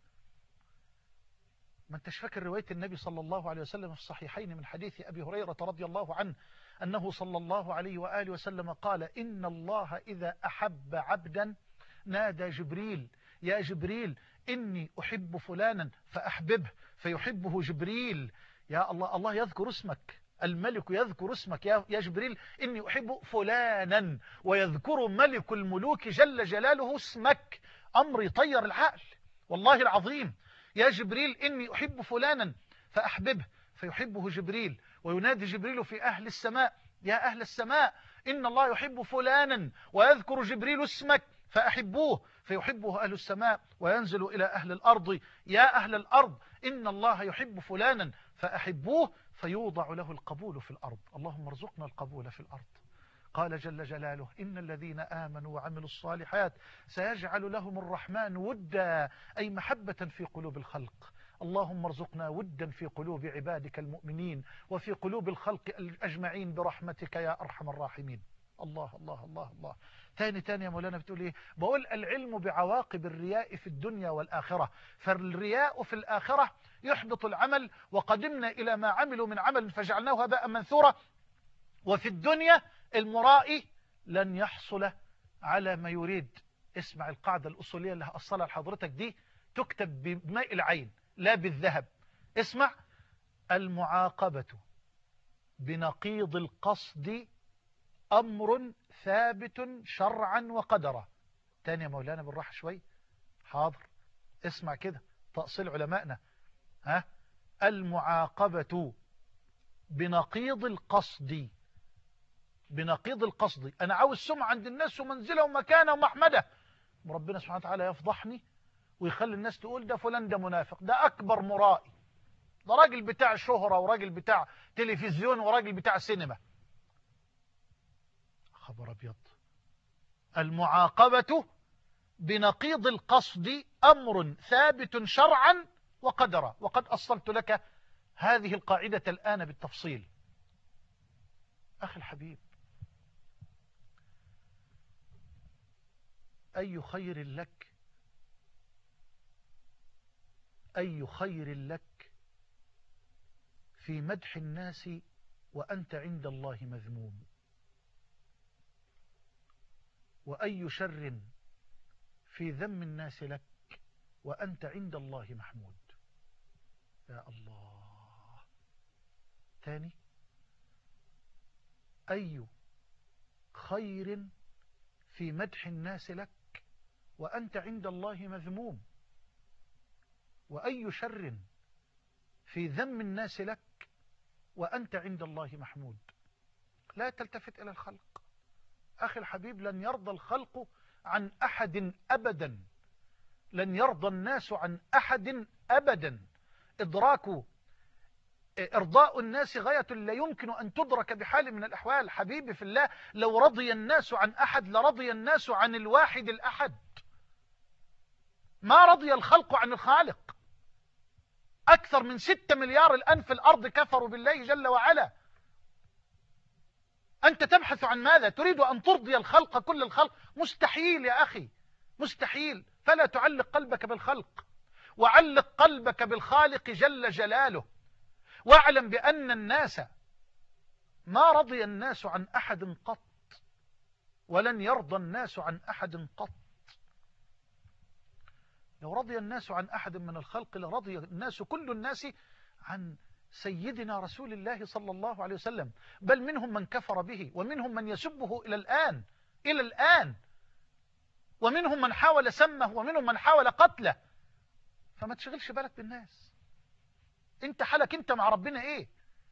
ما انتش فاكر رواية النبي صلى الله عليه وسلم في الصحيحين من حديث أبي هريرة رضي الله عنه أنه صلى الله عليه وآله وسلم قال: إن الله إذا أحب عبدا نادى جبريل: يا جبريل إني أحب فلانا فأحببه، فيحبه جبريل. يا الله، الله يذكر اسمك، الملك يذكر اسمك: يا يا جبريل إني أحب فلانا، ويذكر ملك الملوك جل جلاله اسمك. أمر يطير العقل والله العظيم. يا جبريل إني أحب فلانا فأحببه، فيحبه جبريل. وينادي جبريل في أهل السماء: يا أهل السماء إن الله يحب فلانا، ويذكر جبريل اسمك فأحبوه، فيحبه أهل السماء. وينزل إلى أهل الأرض: يا أهل الأرض إن الله يحب فلانا فأحبوه، فيوضع له القبول في الأرض. اللهم ارزقنا القبول في الأرض. قال جل جلاله: إن الذين آمنوا وعملوا الصالحات سيجعل لهم الرحمن ودا، أي محبة في قلوب الخلق. اللهم ارزقنا ودا في قلوب عبادك المؤمنين وفي قلوب الخلق أجمعين برحمتك يا أرحم الراحمين. الله الله الله الله. تاني تاني يا مولانا بتقول ايه؟ بقول: العلم بعواقب الرياء في الدنيا والآخرة، فالرياء في الآخرة يحبط العمل، وقدمنا إلى ما عملوا من عمل فجعلناه هباء منثورا. وفي الدنيا المرائي لن يحصل على ما يريد. اسمع القاعدة الأصولية اللي هأصلها لحضرتك دي، تكتب بماء العين لا بالذهب. اسمع: المعاقبة بنقيض القصد أمر ثابت شرعا وقدرا. تاني يا مولانا بالراحة شوي. حاضر. اسمع كده تأصيل علمائنا. ها؟ المعاقبة بنقيض القصد، بنقيض القصد. أنا عاوز سمعة عند الناس ومنزلة ومكانة ومحمدة، وربنا سبحانه وتعالى يفضحني ويخلي الناس تقول: ده فلان ده منافق، ده أكبر مرائي، ده راجل بتاع شهرة وراجل بتاع تلفزيون وراجل بتاع سينما. خبر أبيض. المعاقبة بنقيض القصد أمر ثابت شرعا وقدرا. وقد أصلت لك هذه القاعدة الآن بالتفصيل. أخي الحبيب، أي خير لك أي خير لك في مدح الناس وأنت عند الله مذموم، وأي شر في ذم الناس لك وأنت عند الله محمود. يا الله. تاني: أي خير في مدح الناس لك وأنت عند الله مذموم، وأي شر في ذم الناس لك وأنت عند الله محمود. لا تلتفت إلى الخلق. أخي الحبيب، لن يرضى الخلق عن أحد أبدا، لن يرضى الناس عن أحد أبدا. إدراك إرضاء الناس غاية لا يمكن أن تدرك بحال من الأحوال. حبيبي في الله، لو رضي الناس عن أحد لرضي الناس عن الواحد الأحد. ما رضي الخلق عن الخالق. أكثر من ستة مليار الآن في الأرض كفروا بالله جل وعلا. أنت تبحث عن ماذا؟ تريد أن ترضي الخلق كل الخلق؟ مستحيل يا أخي، مستحيل. فلا تعلق قلبك بالخلق، وعلق قلبك بالخالق جل جلاله. واعلم بأن الناس ما رضي الناس عن أحد قط، ولن يرضى الناس عن أحد قط. لو رضي الناس عن أحد من الخلق لرضي الناس كل الناس عن سيدنا رسول الله صلى الله عليه وسلم. بل منهم من كفر به، ومنهم من يسبه إلى الآن إلى الآن ومنهم من حاول سمه، ومنهم من حاول قتله. فما تشغلش بالك بالناس، انت حالك انت مع ربنا ايه؟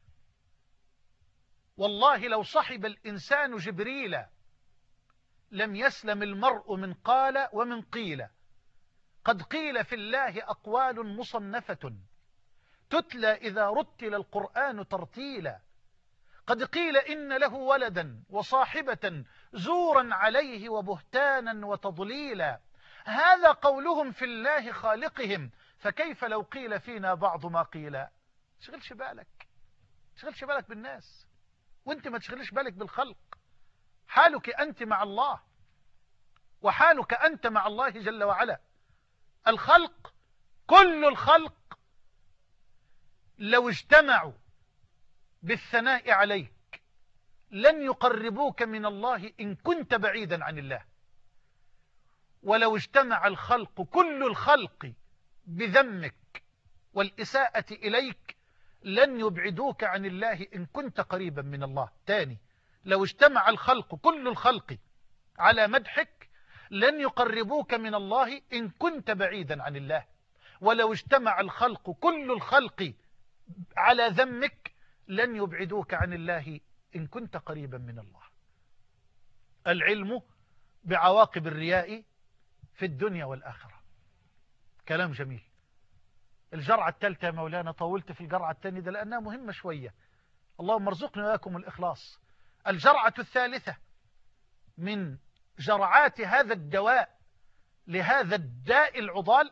والله لو صحب الإنسان جبريل لم يسلم المرء من قال ومن قيل. قد قيل في الله أقوال مصنفة تتلى إذا رتل القرآن ترتيلا. قد قيل إن له ولدا وصاحبة زورا عليه وبهتانا وتضليلا. هذا قولهم في الله خالقهم، فكيف لو قيل فينا بعض ما قيل؟ تشغلش بالك، تشغلش بالك بالناس، وانت ما تشغلش بالك بالخلق. حالك أنت مع الله، وحالك أنت مع الله جل وعلا. الخلق كل الخلق لو اجتمعوا بالثناء عليك لن يقربوك من الله إن كنت بعيدا عن الله. ولو اجتمع الخلق كل الخلق بذمك والإساءة إليك لن يبعدوك عن الله إن كنت قريبا من الله. تاني، لو اجتمع الخلق كل الخلق على مدحك لن يقربوك من الله إن كنت بعيدا عن الله. ولو اجتمع الخلق كل الخلق على ذمك لن يبعدوك عن الله إن كنت قريبا من الله. العلم بعواقب الرياء في الدنيا والآخرة. كلام جميل. الجرعة الثالثة يا مولانا، طولت في الجرعة الثانية ده لأنها مهمة شوية. اللهم ارزقنا وإياكم الإخلاص. الجرعة الثالثة من جرعات هذا الدواء لهذا الداء العضال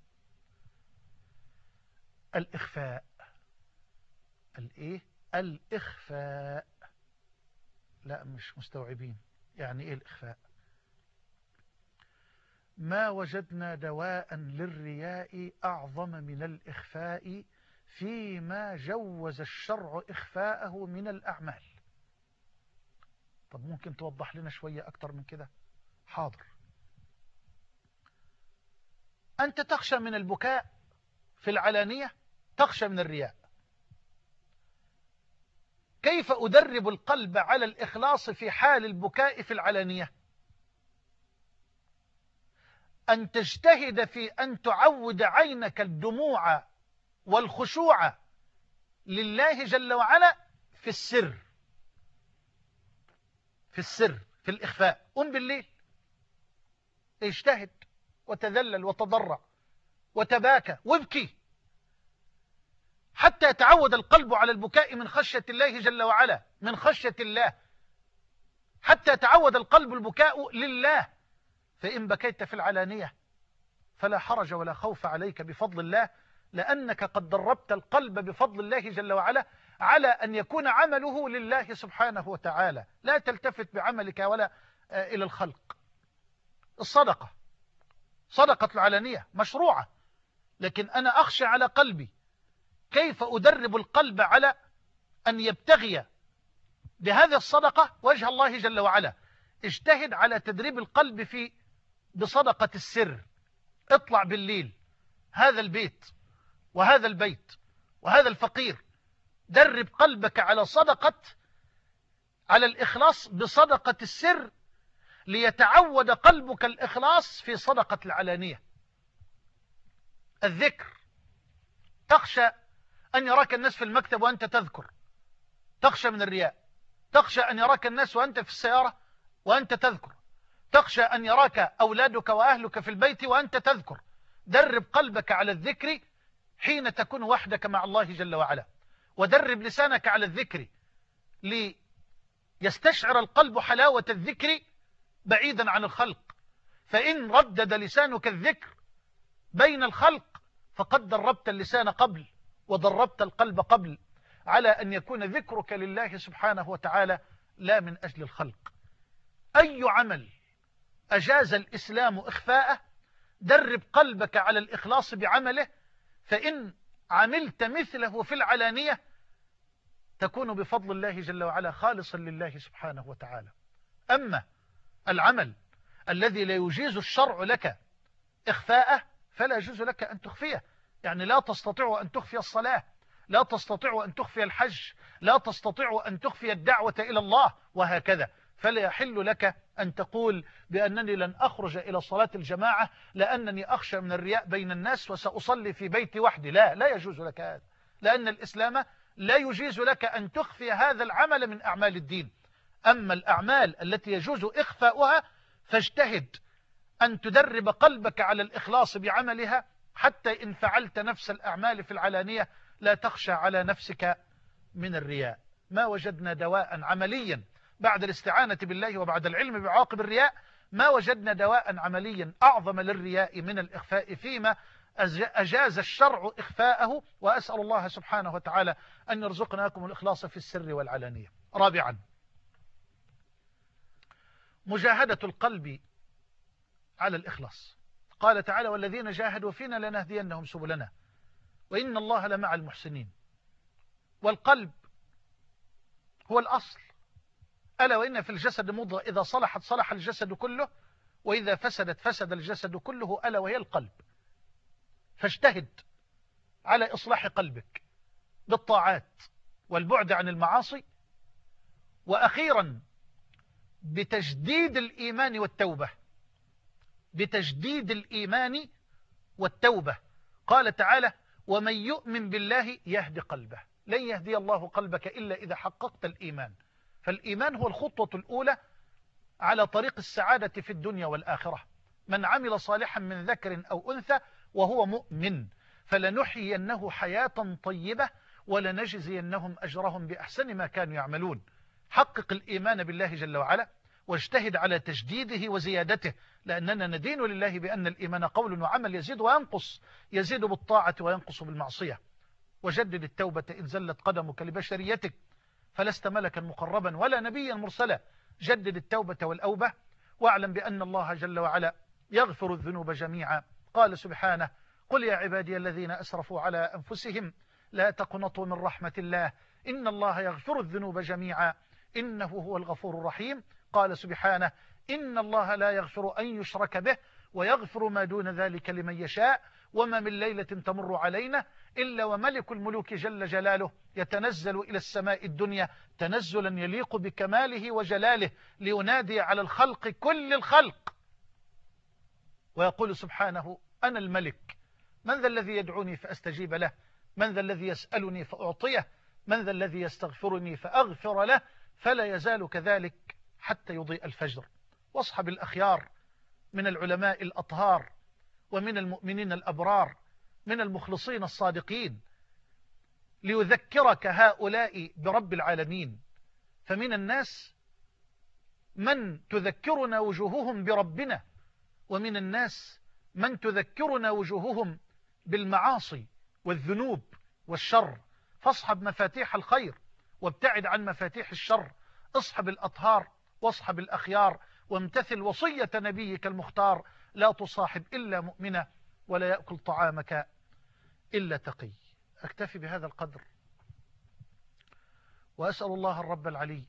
الإخفاء. الإيه؟ الإخفاء. لا مش مستوعبين يعني إيه الإخفاء. ما وجدنا دواء للرياء أعظم من الإخفاء فيما جوز الشرع إخفاءه من الأعمال. طب ممكن توضح لنا شوية أكتر من كده؟ حاضر. أنت تخشى من البكاء في العلانية، تخشى من الرياء. كيف أدرب القلب على الإخلاص في حال البكاء في العلانية؟ أن تجتهد في أن تعود عينك الدموع والخشوع لله جل وعلا في السر، في السر في الإخفاء. قم بالليل اجتهد وتذلل وتضرع وتباكى وابكي حتى يتعود القلب على البكاء من خشية الله جل وعلا، من خشية الله، حتى يتعود القلب البكاء لله. فإن بكيت في العلانية فلا حرج ولا خوف عليك بفضل الله، لأنك قد دربت القلب بفضل الله جل وعلا على أن يكون عمله لله سبحانه وتعالى. لا تلتفت بعملك ولا إلى الخلق. الصدقة، صدقة العلانية مشروعة، لكن أنا أخشى على قلبي. كيف أدرب القلب على أن يبتغي بهذه الصدقة وجه الله جل وعلا؟ اجتهد على تدريب القلب في بصدقة السر. اطلع بالليل هذا البيت وهذا البيت وهذا الفقير، درب قلبك على صدقة، على الإخلاص بصدقة السر، ليتعود قلبك الإخلاص في صدقة العلانية. الذكر، تخشى أن يراك الناس في المكتب وأنت تذكر، تخشى من الرياء. تخشى أن يراك الناس وأنت في السيارة وأنت تذكر، تخشى أن يراك أولادك وأهلك في البيت وأنت تذكر. درب قلبك على الذكر حين تكون وحدك مع الله جل وعلا، ودرب لسانك على الذكر ليستشعر القلب حلاوة الذكر بعيدا عن الخلق. فإن ردد لسانك الذكر بين الخلق فقد دربت اللسان قبل ودربت القلب قبل على أن يكون ذكرك لله سبحانه وتعالى لا من أجل الخلق. أي عمل أجاز الإسلام إخفاءه درب قلبك على الإخلاص بعمله، فإن عملت مثله في العلانية تكون بفضل الله جل وعلا خالصا لله سبحانه وتعالى. أما العمل الذي لا يجيز الشرع لك إخفاءه فلا يجوز لك أن تخفيه. يعني لا تستطيع أن تخفي الصلاة، لا تستطيع أن تخفي الحج، لا تستطيع أن تخفي الدعوة إلى الله، وهكذا. فلا يحل لك أن تقول بأنني لن أخرج إلى صلاة الجماعة لأنني أخشى من الرياء بين الناس وسأصلي في بيتي وحدي. لا لا يجوز لك هذا، لأن الإسلام لا يجيز لك أن تخفي هذا العمل من أعمال الدين. أما الأعمال التي يجوز إخفاؤها فاجتهد أن تدرب قلبك على الإخلاص بعملها، حتى إن فعلت نفس الأعمال في العلانية لا تخشى على نفسك من الرياء. ما وجدنا دواء عمليا بعد الاستعانة بالله وبعد العلم بعواقب الرياء، ما وجدنا دواء عمليا أعظم للرياء من الإخفاء فيما أجاز الشرع إخفاءه. وأسأل الله سبحانه وتعالى أن يرزقناكم الإخلاص في السر والعلانية. رابعا، مجاهدة القلب على الإخلاص. قال تعالى: والذين جاهدوا فينا لنهدينهم سبلنا وإن الله لمع المحسنين. والقلب هو الأصل، ألا وإن في الجسد مضغة إذا صلحت صلح الجسد كله وإذا فسدت فسد الجسد كله، ألا وهي القلب. فاجتهد على إصلاح قلبك بالطاعات والبعد عن المعاصي، وأخيرا بتجديد الإيمان والتوبة، بتجديد الإيمان والتوبة. قال تعالى: ومن يؤمن بالله يهدي قلبه. لن يهدي الله قلبك إلا إذا حققت الإيمان. فالإيمان هو الخطوة الأولى على طريق السعادة في الدنيا والآخرة. من عمل صالحا من ذكر أو أنثى وهو مؤمن فلنحيينه حياة طيبة ولنجزينهم أجرهم بأحسن ما كانوا يعملون. حقق الإيمان بالله جل وعلا واجتهد على تجديده وزيادته، لأننا ندين لله بأن الإيمان قول وعمل يزيد وينقص، يزيد بالطاعة وينقص بالمعصية. وجدد التوبة إن زلت قدمك لبشريتك، فلست ملكا مقربا ولا نبيا مرسلا. جدد التوبة والأوبة، واعلم بأن الله جل وعلا يغفر الذنوب جميعا. قال سبحانه: قل يا عبادي الذين أسرفوا على أنفسهم لا تقنطوا من رحمة الله إن الله يغفر الذنوب جميعا إنه هو الغفور الرحيم. قال سبحانه: إن الله لا يغفر أن يشرك به ويغفر ما دون ذلك لمن يشاء وما من ليلة تمر علينا إلا وملك الملوك جل جلاله يتنزل إلى السماء الدنيا تنزلا يليق بكماله وجلاله لينادي على الخلق كل الخلق، ويقول سبحانه: أنا الملك، من ذا الذي يدعوني فأستجيب له، من ذا الذي يسألني فأعطيه، من ذا الذي يستغفرني فأغفر له. فلا يزال كذلك حتى يضيء الفجر. واصحب الأخيار من العلماء الأطهار ومن المؤمنين الأبرار من المخلصين الصادقين ليذكرك هؤلاء برب العالمين. فمن الناس من تذكرنا وجوههم بربنا، ومن الناس من تذكرنا وجوههم بالمعاصي والذنوب والشر. فاصحب مفاتيح الخير وابتعد عن مفاتيح الشر. اصحب الأطهار واصحب الأخيار وامتثل وصية نبيك المختار: لا تصاحب إلا مؤمنا ولا يأكل طعامك إلا تقي. أكتفي بهذا القدر، وأسأل الله الرب العلي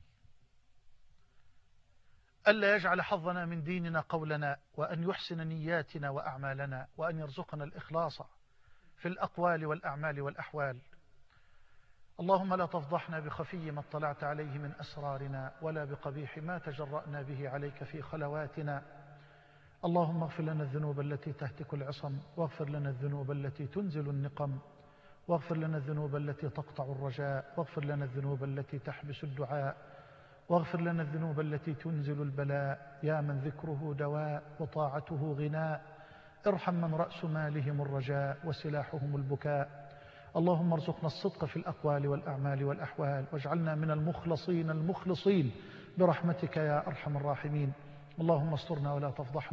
ألا يجعل حظنا من ديننا قولنا، وأن يحسن نياتنا وأعمالنا، وأن يرزقنا الإخلاص في الأقوال والأعمال والأحوال. اللهم لا تفضحنا بخفي ما اطلعت عليه من أسرارنا، ولا بقبيح ما تجرأنا به عليك في خلواتنا. اللهم اغفر لنا الذنوب التي تهتك العصم، واغفر لنا الذنوب التي تنزل النقم، واغفر لنا الذنوب التي تقطع الرجاء، واغفر لنا الذنوب التي تحبس الدعاء، واغفر لنا الذنوب التي تنزل البلاء. يا من ذكره دواء وطاعته غناء، ارحم من رأس مالهم الرجاء وسلاحهم البكاء. اللهم ارزقنا الصدق في الأقوال والأعمال والأحوال، واجعلنا من المخلصين المخلصين برحمتك يا أرحم الراحمين. اللهم استرنا ولا تفضحنا،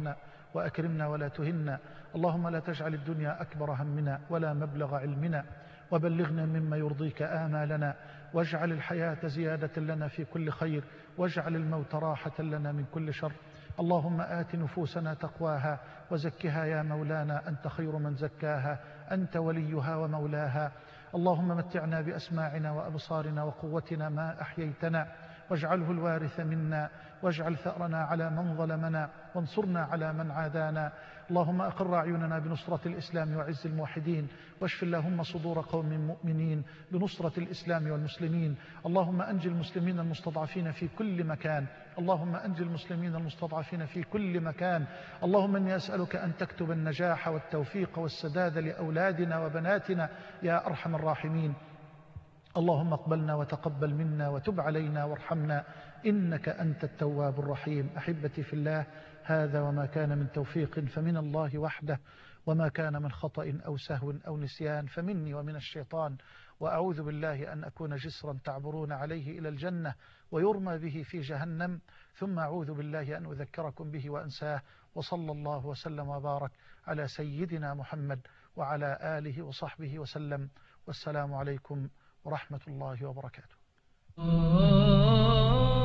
وأكرمنا ولا تهنا. اللهم لا تجعل الدنيا أكبر همنا ولا مبلغ علمنا، وبلغنا مما يرضيك آمالنا، واجعل الحياة زيادة لنا في كل خير، واجعل الموت راحة لنا من كل شر. اللهم آت نفوسنا تقواها وزكها يا مولانا، أنت خير من زكاها، أنت وليها ومولاها. اللهم متعنا بأسماعنا وأبصارنا وقوتنا ما أحييتنا، واجعله الوارث منا، واجعل ثأرنا على من ظلمنا، وانصرنا على من عادانا. اللهم أقر أعيننا بنصرة الإسلام وعز الموحدين، واشف اللهم صدور قوم مؤمنين بنصرة الإسلام والمسلمين. اللهم أنجي المسلمين المستضعفين في كل مكان، اللهم أنجي المسلمين المستضعفين في كل مكان. اللهم إني أسألك أن تكتب النجاح والتوفيق والسداد لأولادنا وبناتنا يا أرحم الراحمين. اللهم اقبلنا وتقبل منا وتب علينا وارحمنا، إنك أنت التواب الرحيم. أحبتي في الله، هذا وما كان من توفيق فمن الله وحده، وما كان من خطأ أو سهو أو نسيان فمني ومن الشيطان، وأعوذ بالله أن أكون جسرا تعبرون عليه إلى الجنة ويرمى به في جهنم، ثم أعوذ بالله أن أذكركم به وأنساه. وصلى الله وسلم وبارك على سيدنا محمد وعلى آله وصحبه وسلم، والسلام عليكم ورحمة الله وبركاته.